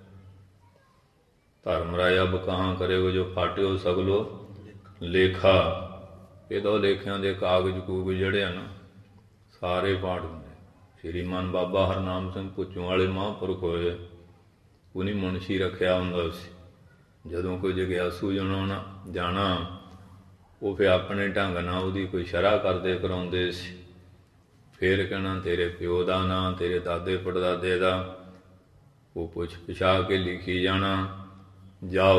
ਧਰਮ ਰਾਇਆ ਬਕਾਹਾਂ ਕਰੇਗੋ ਜੋ ਫਾਟਿਓ ਸਗਲੋ ਲੇਖਾ। ਇਹਦਾ ਲੇਖਿਆਂ ਦੇ ਕਾਗਜ਼ ਕੂਗਜ਼ ਜਿਹੜੇ ਆ ਨਾ, ਸਾਰੇ ਪਾੜ ਦਿੰਦੇ। ਸ਼੍ਰੀਮਾਨ ਬਾਬਾ ਹਰਨਾਮ ਸਿੰਘ ਭੁੱਚੋਂ ਵਾਲੇ ਮਹਾਂਪੁਰਖ ਹੋਏ, ਉਹਨੇ ਮੁਨਸ਼ੀ ਰੱਖਿਆ ਹੁੰਦਾ ਸੀ। ਜਦੋਂ ਕੋਈ ਜਗਿਆਸੂ ਜਣਾ ਜਾਣਾ, ਉਹ ਫਿਰ ਆਪਣੇ ਢੰਗ ਨਾਲ ਉਹਦੀ ਕੋਈ ਸ਼ਰ੍ਹਾ ਕਰਦੇ ਕਰਾਉਂਦੇ ਸੀ। ਫਿਰ ਕਹਿਣਾ ਤੇਰੇ ਪਿਓ ਦਾ ਨਾਂ, ਤੇਰੇ ਦਾਦੇ ਪੜਦਾਦੇ ਦਾ, ਉਹ ਪੁੱਛ ਪੁਛਾ ਕੇ ਲਿਖੀ ਜਾਣਾ। ਜਾਓ,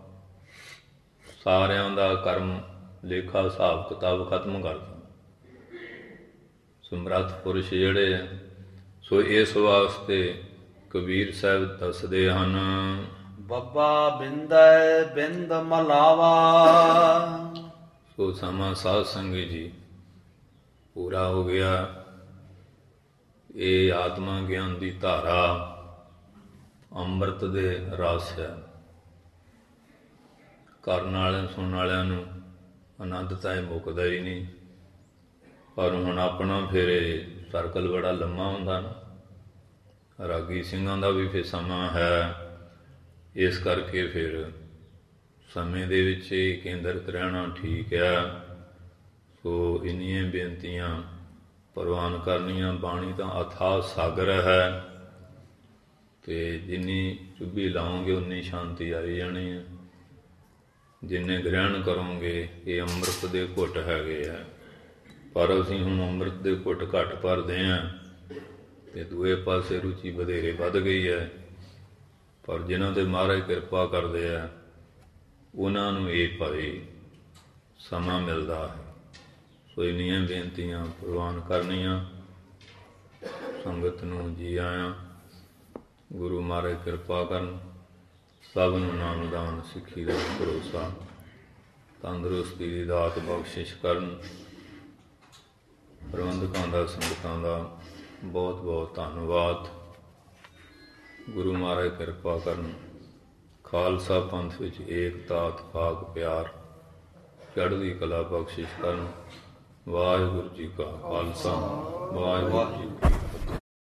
ਸਾਰਿਆਂ ਦਾ ਕਰਮ ਲੇਖਾ ਹਿਸਾਬ ਕਿਤਾਬ ਖਤਮ ਕਰ ਦਿਓ। ਸਮਰੱਥ ਪੁਰਸ਼ ਜਿਹੜੇ ਆ, ਸੋ ਇਸ ਵਾਸਤੇ ਕਬੀਰ ਸਾਹਿਬ ਦੱਸਦੇ ਹਨ, ਬੱਬਾ ਬਿੰਦੈ ਬਿੰਦ ਮਲਾਵਾ। ਸੋ ਸਮਾਂ ਸਾਧ ਸੰਗਤ ਜੀ ਪੂਰਾ ਹੋ ਗਿਆ। ਇਹ ਆਤਮਾ ਗਿਆਨ ਦੀ ਧਾਰਾ ਅੰਮ੍ਰਿਤ ਦੇ ਰਸ ਹੈ। ਕਰਨ ਵਾਲਿਆਂ ਸੁਣਨ ਵਾਲਿਆਂ ਨੂੰ ਆਨੰਦ ਤਾਂ ਇਹ ਮੁੱਕਦਾ ਹੀ ਨਹੀਂ। ਪਰ ਹੁਣ ਆਪਣਾ ਫਿਰ ਇਹ ਸਰਕਲ ਬੜਾ ਲੰਮਾ ਹੁੰਦਾ ਨਾ, ਰਾਗੀ ਸਿੰਘਾਂ ਦਾ ਵੀ ਫਿਰ ਸਮਾਂ ਹੈ। ਇਸ ਕਰਕੇ ਫਿਰ ਸਮੇਂ ਦੇ ਵਿੱਚ ਹੀ ਕੇਂਦਰਿਤ ਰਹਿਣਾ ਠੀਕ ਹੈ। ਸੋ ਇੰਨੀਆਂ ਬੇਨਤੀਆਂ ਪ੍ਰਵਾਨ ਕਰਨੀਆਂ। ਬਾਣੀ ਤਾਂ ਅਥਾਹ ਸਾਗਰ ਹੈ, ਤੇ ਜਿੰਨੀ ਚੁੱਭੀ ਲਾਓਗੇ ਉਨੀ ਸ਼ਾਂਤੀ ਆਈ ਜਾਣੀ ਹੈ। ਜਿੰਨੇ ਗ੍ਰਹਿਣ ਕਰੋਗੇ, ਇਹ ਅੰਮ੍ਰਿਤ ਦੇ ਘੁੱਟ ਹੈਗੇ ਆ। ਪਰ ਅਸੀਂ ਹੁਣ ਅੰਮ੍ਰਿਤ ਦੇ ਘੁੱਟ ਘੱਟ ਭਰਦੇ ਹਾਂ, ਤੇ ਦੂਏ ਪਾਸੇ ਰੁਚੀ ਵਧੇਰੇ ਵੱਧ ਗਈ ਹੈ। ਪਰ ਜਿਨ੍ਹਾਂ ਤੇ ਮਹਾਰਾਜ ਕਿਰਪਾ ਕਰਦੇ ਆ, ਉਹਨਾਂ ਨੂੰ ਇਹ ਭਾਈ ਸਮਾਂ ਮਿਲਦਾ ਹੈ। ਸੋ ਇੰਨੀਆਂ ਬੇਨਤੀਆਂ ਪ੍ਰਵਾਨ ਕਰਨੀਆਂ। ਸੰਗਤ ਨੂੰ ਜੀ ਆਇਆਂ। ਗੁਰੂ ਮਹਾਰਾਜ ਕਿਰਪਾ ਕਰਨ, ਸਭ ਨੂੰ ਨਾਮਦਾਨ ਸਿੱਖੀ ਦਾ ਭਰੋਸਾ, ਤੰਦਰੁਸਤੀ ਦੀ ਦਾਤ ਬਖਸ਼ਿਸ਼ ਕਰਨ। ਪ੍ਰਬੰਧਕਾਂ ਦਾ, ਸੰਗਤਾਂ ਦਾ ਬਹੁਤ ਬਹੁਤ ਧੰਨਵਾਦ। ਗੁਰੂ ਮਹਾਰਾਜ ਕਿਰਪਾ ਕਰਨ, ਖਾਲਸਾ ਪੰਥ ਵਿੱਚ ਏਕਤਾ, ਇਤਫਾਕ, ਪਿਆਰ, ਚੜ੍ਹਦੀ ਕਲਾ ਬਖਸ਼ਿਸ਼ ਕਰਨ। ਵਾਹਿਗੁਰੂ ਜੀ ਕਾ ਖਾਲਸਾ, ਵਾਹਿਗੁਰੂ ਜੀ ਕੀ